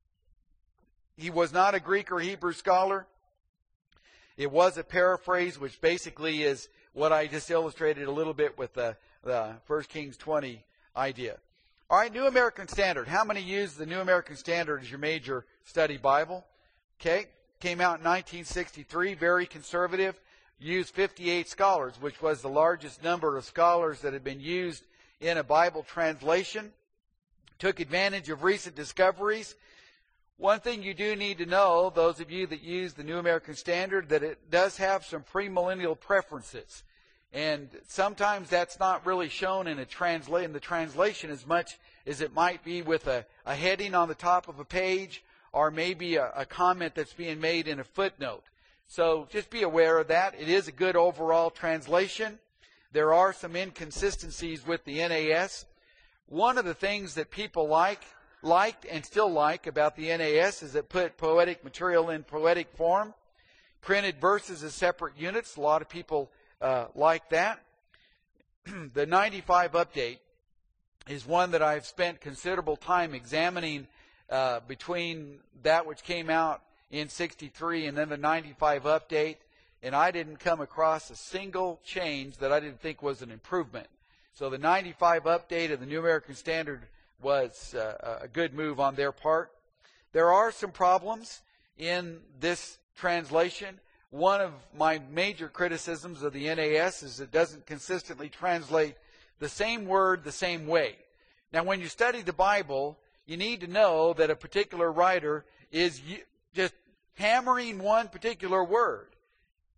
He was not a Greek or Hebrew scholar. It was a paraphrase, which basically is what I just illustrated a little bit with the, the First Kings twenty idea. All right, New American Standard. How many use the New American Standard as your major study Bible? Okay, came out in nineteen sixty-three, very conservative. Used fifty-eight scholars, which was the largest number of scholars that had been used in a Bible translation. Took advantage of recent discoveries. One thing you do need to know, those of you that use the New American Standard, that it does have some premillennial preferences. And sometimes that's not really shown in, a transla- in the translation as much as it might be with a, a heading on the top of a page or maybe a, a comment that's being made in a footnote. So just be aware of that. It is a good overall translation. There are some inconsistencies with the N A S. One of the things that people like, liked and still like about the N A S is it put poetic material in poetic form. Printed verses as separate units. A lot of people uh, like that. The ninety-five update is one that I've spent considerable time examining uh, between that which came out in sixty-three and then the ninety-five update, and I didn't come across a single change that I didn't think was an improvement. So the ninety-five update of the New American Standard was uh, a good move on their part. There are some problems in this translation. One of my major criticisms of the N A S is it doesn't consistently translate the same word the same way. Now, when you study the Bible, you need to know that a particular writer is just hammering one particular word.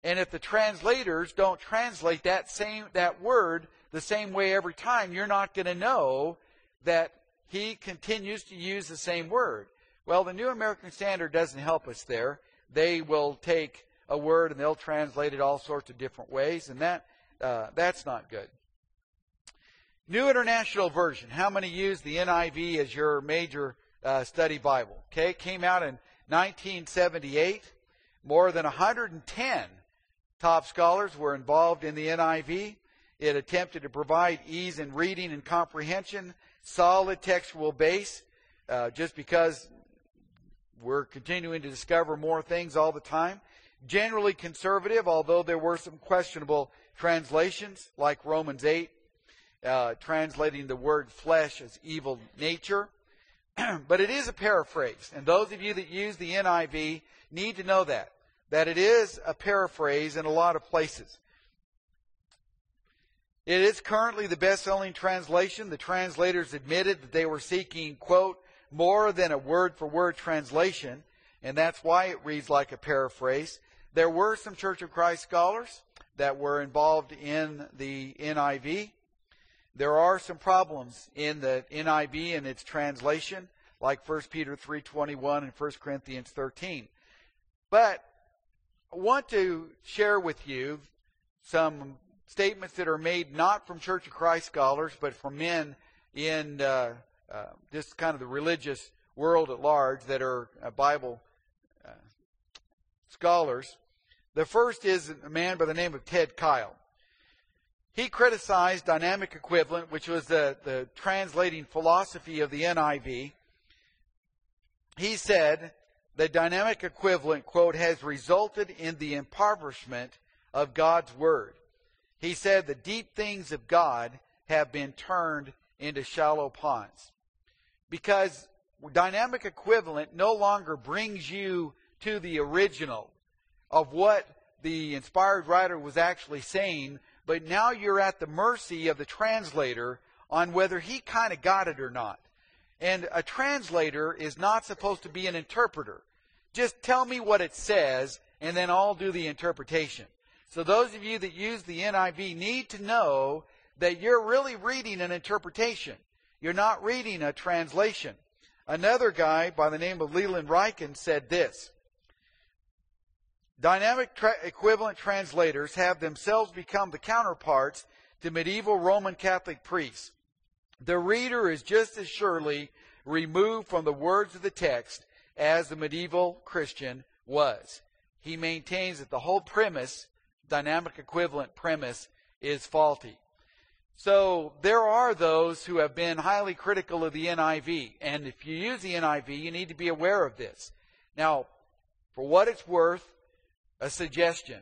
And if the translators don't translate that same that word the same way every time, you're not going to know that he continues to use the same word. Well, the New American Standard doesn't help us there. They will take a word and they'll translate it all sorts of different ways, and that uh, that's not good. New International Version. How many use the N I V as your major uh, study Bible? Okay, it came out in nineteen seventy-eight. More than one hundred ten top scholars were involved in the N I V. It attempted to provide ease in reading and comprehension, solid textual base, uh, just because we're continuing to discover more things all the time. Generally conservative, although there were some questionable translations, like Romans eight, uh, translating the word flesh as evil nature. But it is a paraphrase, and those of you that use the N I V need to know that, that it is a paraphrase in a lot of places. It is currently the best-selling translation. The translators admitted that they were seeking, quote, more than a word-for-word translation, and that's why it reads like a paraphrase. There were some Church of Christ scholars that were involved in the N I V. There are some problems in the N I V and its translation, like First Peter three twenty-one and First Corinthians thirteen. But I want to share with you some statements that are made not from Church of Christ scholars, but from men in uh, uh, just kind of the religious world at large that are uh, Bible uh, scholars. The first is a man by the name of Ted Kyle. He criticized dynamic equivalent, which was the, the translating philosophy of the N I V. He said the dynamic equivalent, quote, has resulted in the impoverishment of God's Word. He said the deep things of God have been turned into shallow ponds. Because dynamic equivalent no longer brings you to the original of what the inspired writer was actually saying, but now you're at the mercy of the translator on whether he kind of got it or not. And a translator is not supposed to be an interpreter. Just tell me what it says, and then I'll do the interpretation. So those of you that use the N I V need to know that you're really reading an interpretation. You're not reading a translation. Another guy by the name of Leland Ryken said this: dynamic tra- equivalent translators have themselves become the counterparts to medieval Roman Catholic priests. The reader is just as surely removed from the words of the text as the medieval Christian was. He maintains that the whole premise, dynamic equivalent premise, is faulty. So there are those who have been highly critical of the N I V. And if you use the N I V, you need to be aware of this. Now, for what it's worth, a suggestion: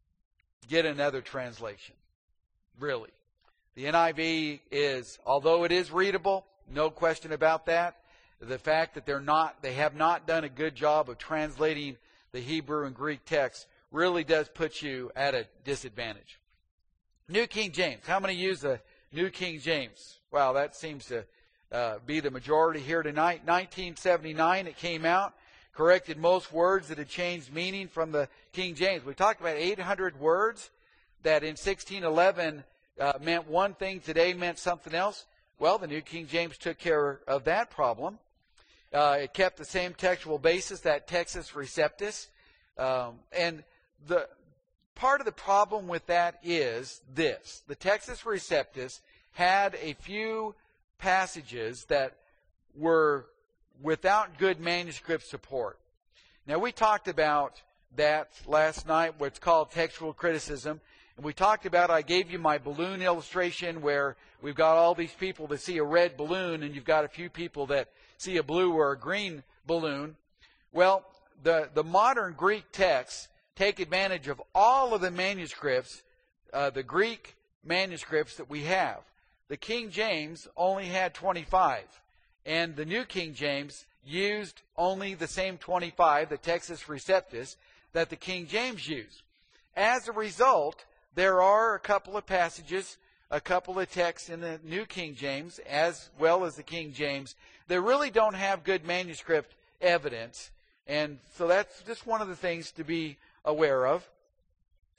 get another translation. Really. The N I V is, although it is readable, no question about that, the fact that they're not, they have not done a good job of translating the Hebrew and Greek text really does put you at a disadvantage. New King James. How many use the New King James? Wow, that seems to uh, be the majority here tonight. nineteen seventy-nine it came out. Corrected most words that had changed meaning from the King James. We talked about eight hundred words that in sixteen eleven uh, meant one thing, today meant something else. Well, the New King James took care of that problem. Uh, it kept the same textual basis, that Textus Receptus. Um, and the part of the problem with that is this: the Textus Receptus had a few passages that were without good manuscript support. Now, we talked about that last night, what's called textual criticism. And we talked about, I gave you my balloon illustration where we've got all these people that see a red balloon and you've got a few people that see a blue or a green balloon. Well, the, the modern Greek texts take advantage of all of the manuscripts, uh, the Greek manuscripts that we have. The King James only had twenty-five. And the New King James used only the same twenty-five, the Textus Receptus, that the King James used. As a result, there are a couple of passages, a couple of texts in the New King James, as well as the King James, that really don't have good manuscript evidence. And so that's just one of the things to be aware of.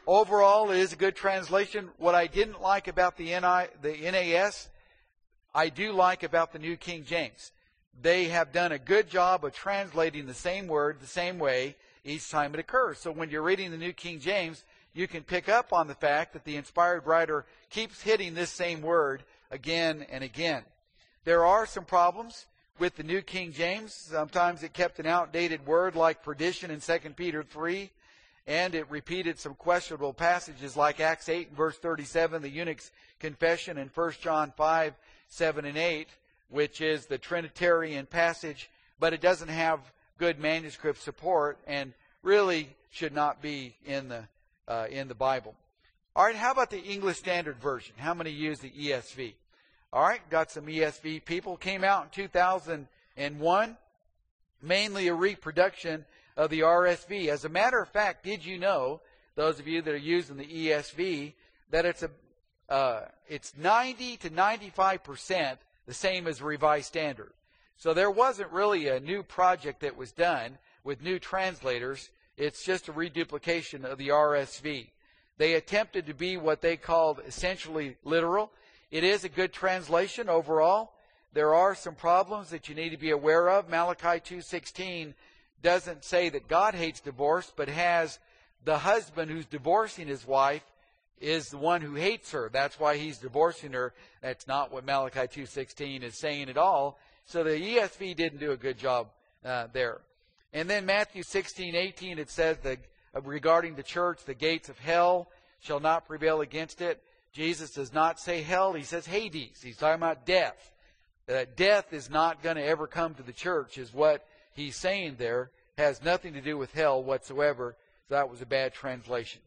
overall, it is a good translation. What I didn't like about the N I, the N A S, I do like about the New King James. They have done a good job of translating the same word the same way each time it occurs. So when you're reading the New King James, you can pick up on the fact that the inspired writer keeps hitting this same word again and again. There are some problems with the New King James. Sometimes it kept an outdated word like perdition in Second Peter three, and it repeated some questionable passages like Acts eight and verse thirty-seven, the eunuch's confession, and First John five, seven and eight, which is the Trinitarian passage, but it doesn't have good manuscript support and really should not be in the uh, in the Bible. All right, how about the English Standard Version? How many use the E S V? All right, got some E S V people. Came out in two thousand one, mainly a reproduction of the R S V. As a matter of fact, did you know, those of you that are using the E S V, that it's a uh, it's ninety to ninety-five percent the same as Revised Standard. So there wasn't really a new project that was done with new translators. It's just a reduplication of the R S V. They attempted to be what they called essentially literal. It is a good translation overall. There are some problems that you need to be aware of. Malachi two sixteen doesn't say that God hates divorce, but has the husband who's divorcing his wife is the one who hates her. That's why he's divorcing her. That's not what Malachi two sixteen is saying at all. So the E S V didn't do a good job uh, there. And then Matthew sixteen eighteen, it says that uh, regarding the church, the gates of hell shall not prevail against it. Jesus does not say hell. He says Hades. He's talking about death. Uh, death is not going to ever come to the church is what he's saying there. Has nothing to do with hell whatsoever. So that was a bad translation.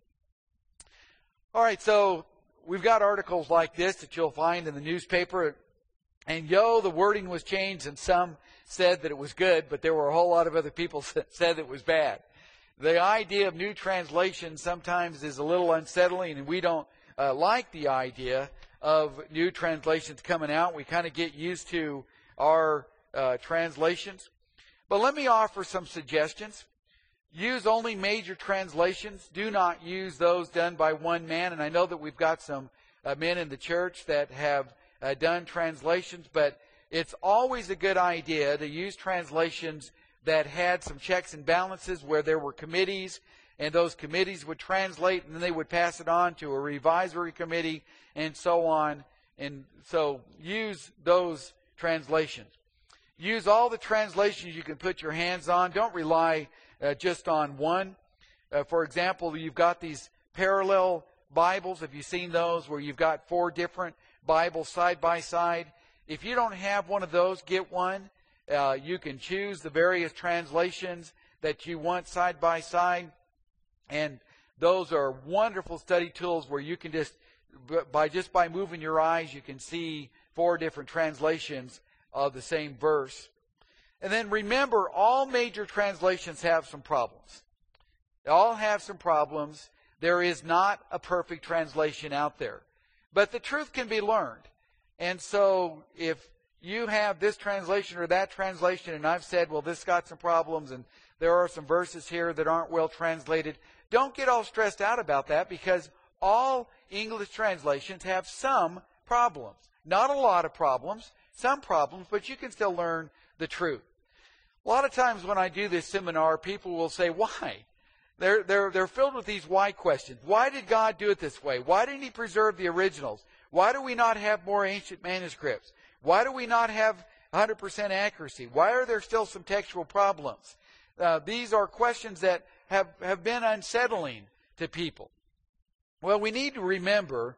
All right, so we've got articles like this that you'll find in the newspaper. And yo, the wording was changed, and some said that it was good, but there were a whole lot of other people that said it was bad. The idea of new translation sometimes is a little unsettling, and we don't uh, like the idea of new translations coming out. We kind of get used to our uh, translations. But let me offer some suggestions. Use only major translations. Do not use those done by one man. And I know that we've got some uh, men in the church that have uh, done translations, but it's always a good idea to use translations that had some checks and balances where there were committees, and those committees would translate, and then they would pass it on to a revisory committee, and so on. And so use those translations. Use all the translations you can put your hands on. Don't rely uh, just on one. Uh, for example, you've got these parallel Bibles. Have you seen those where you've got four different Bibles side by side? If you don't have one of those, get one. Uh, you can choose the various translations that you want side by side. And those are wonderful study tools where you can just, by just by moving your eyes, you can see four different translations of the same verse. And then remember, all major translations have some problems. They all have some problems. There is not a perfect translation out there. But the truth can be learned. And so if you have this translation or that translation, and I've said, well, this got some problems, and there are some verses here that aren't well translated, don't get all stressed out about that, because all English translations have some problems. Not a lot of problems, some problems, but you can still learn the truth. A lot of times when I do this seminar, people will say, why? They're, they're, they're filled with these why questions. Why did God do it this way? Why didn't He preserve the originals? Why do we not have more ancient manuscripts? Why do we not have one hundred percent accuracy? Why are there still some textual problems? Uh, these are questions that have, have been unsettling to people. Well, we need to remember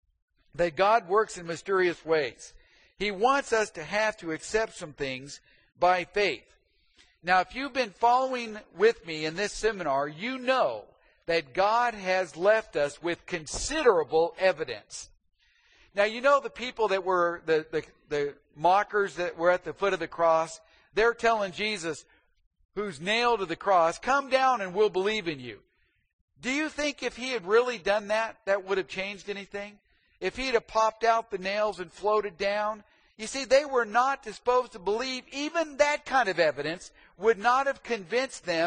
that God works in mysterious ways. He wants us to have to accept some things by faith. Now, if you've been following with me in this seminar, you know that God has left us with considerable evidence. Now, you know the people that were, the, the, the mockers that were at the foot of the cross, they're telling Jesus, who's nailed to the cross, come down and we'll believe in you. Do you think if He had really done that, that would have changed anything? If He'd have popped out the nails and floated down? You see, they were not disposed to believe. Even that kind of evidence would not have convinced them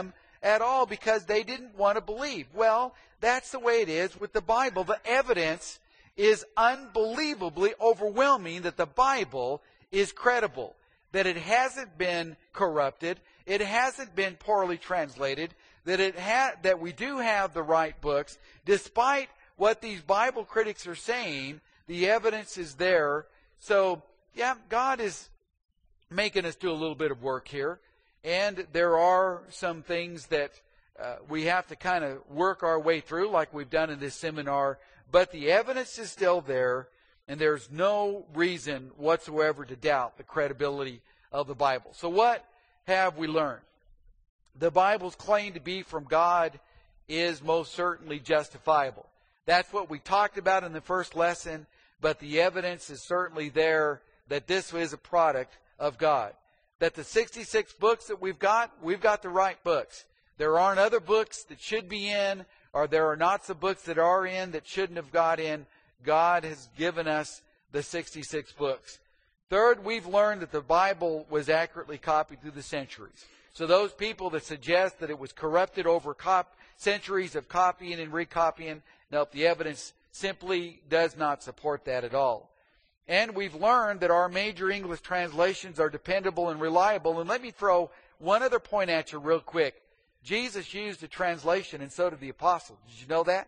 at all because they didn't want to believe. Well, that's the way it is with the Bible. The evidence is unbelievably overwhelming that the Bible is credible, that it hasn't been corrupted, it hasn't been poorly translated, that it ha- that we do have the right books. Despite what these Bible critics are saying, the evidence is there. So, yeah, God is making us do a little bit of work here. And there are some things that uh, we have to kind of work our way through, like we've done in this seminar. But the evidence is still there, and there's no reason whatsoever to doubt the credibility of the Bible. So what have we learned? The Bible's claim to be from God is most certainly justifiable. That's what we talked about in the first lesson, but the evidence is certainly there that this is a product of God. That the sixty-six books that we've got, we've got the right books. There aren't other books that should be in, or there are not some books that are in that shouldn't have got in. God has given us the sixty-six books. Third, we've learned that the Bible was accurately copied through the centuries. So those people that suggest that it was corrupted over cop- centuries of copying and recopying, nope, the evidence simply does not support that at all. And we've learned that our major English translations are dependable and reliable. And let me throw one other point at you real quick. Jesus used a translation, and so did the apostles. Did you know that?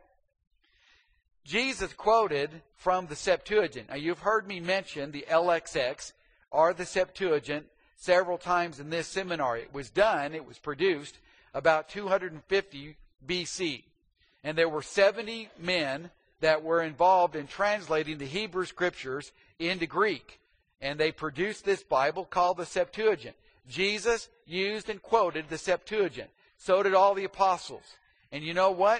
Jesus quoted from the Septuagint. Now, you've heard me mention the L X X, or the Septuagint, several times in this seminar. It was done, it was produced about two hundred fifty B C. And there were seventy men that were involved in translating the Hebrew Scriptures into Greek. And they produced this Bible called the Septuagint. Jesus used and quoted the Septuagint. So did all the apostles. And you know what?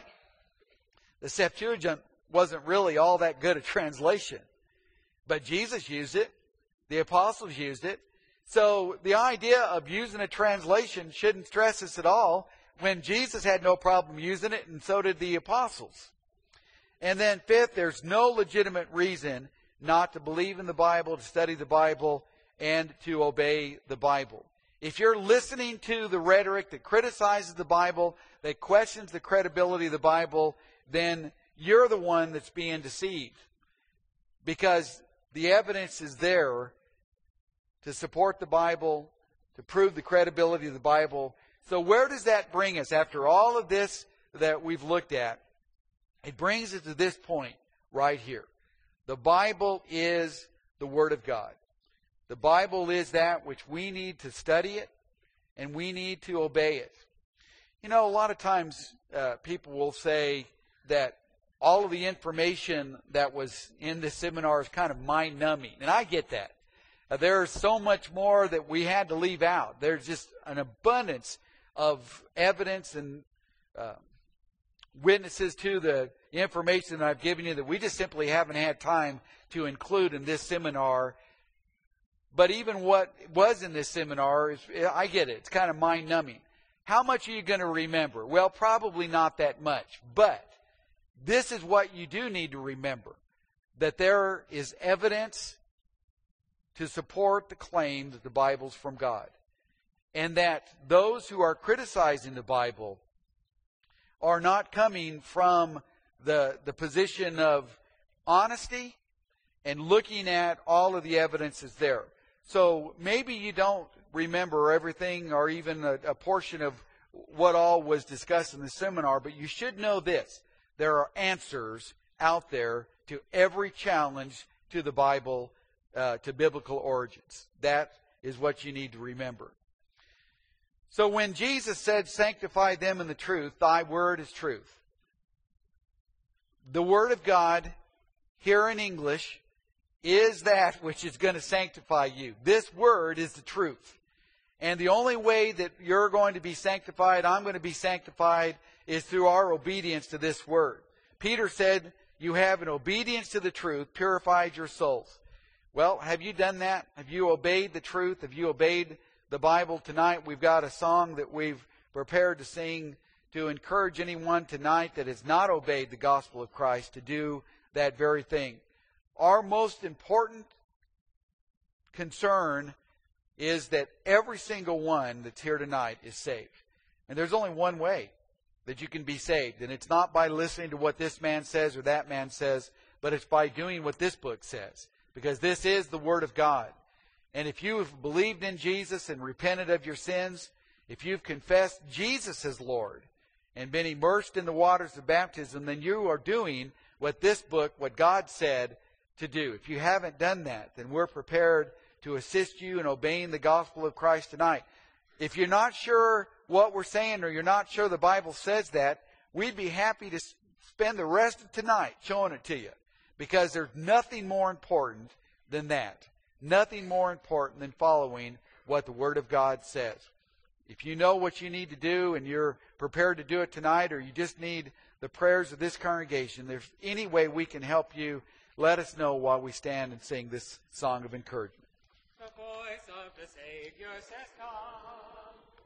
The Septuagint wasn't really all that good a translation. But Jesus used it. The apostles used it. So the idea of using a translation shouldn't stress us at all when Jesus had no problem using it, and so did the apostles. And then fifth, there's no legitimate reason not to believe in the Bible, to study the Bible, and to obey the Bible. If you're listening to the rhetoric that criticizes the Bible, that questions the credibility of the Bible, then you're the one that's being deceived. Because the evidence is there to support the Bible, to prove the credibility of the Bible. So where does that bring us after all of this that we've looked at? It brings us to this point right here. The Bible is the Word of God. The Bible is that which we need to study it, and we need to obey it. You know, a lot of times uh, people will say that all of the information that was in this seminar is kind of mind-numbing, and I get that. Uh, there's so much more that we had to leave out. There's just an abundance of evidence and uh, witnesses to the information that I've given you that we just simply haven't had time to include in this seminar. But even what was in this seminar, is, I get it, it's kind of mind-numbing. How much are you going to remember? Well, probably not that much. But this is what you do need to remember, that there is evidence to support the claim that the Bible's from God. And that those who are criticizing the Bible are not coming from the, the position of honesty and looking at all of the evidence that's there. So maybe you don't remember everything or even a, a portion of what all was discussed in the seminar, but you should know this. There are answers out there to every challenge to the Bible, uh, to biblical origins. That is what you need to remember. So when Jesus said, sanctify them in the truth, thy word is truth. The Word of God, here in English, is that which is going to sanctify you. This Word is the truth. And the only way that you're going to be sanctified, I'm going to be sanctified, is through our obedience to this Word. Peter said, you have in obedience to the truth purified your souls. Well, have you done that? Have you obeyed the truth? Have you obeyed the Bible? Tonight we've got a song that we've prepared to sing to encourage anyone tonight that has not obeyed the gospel of Christ to do that very thing. Our most important concern is that every single one that's here tonight is saved. And there's only one way that you can be saved. And it's not by listening to what this man says or that man says, but it's by doing what this book says. Because this is the Word of God. And if you have believed in Jesus and repented of your sins, if you've confessed Jesus as Lord and been immersed in the waters of baptism, then you are doing what this book, what God said to do. If you haven't done that, then we're prepared to assist you in obeying the gospel of Christ tonight. If you're not sure what we're saying or you're not sure the Bible says that, we'd be happy to spend the rest of tonight showing it to you. Because there's nothing more important than that. Nothing more important than following what the Word of God says. If you know what you need to do and you're prepared to do it tonight, or you just need the prayers of this congregation, if there's any way we can help you, let us know while we stand and sing this song of encouragement. The voice of the Savior says, come.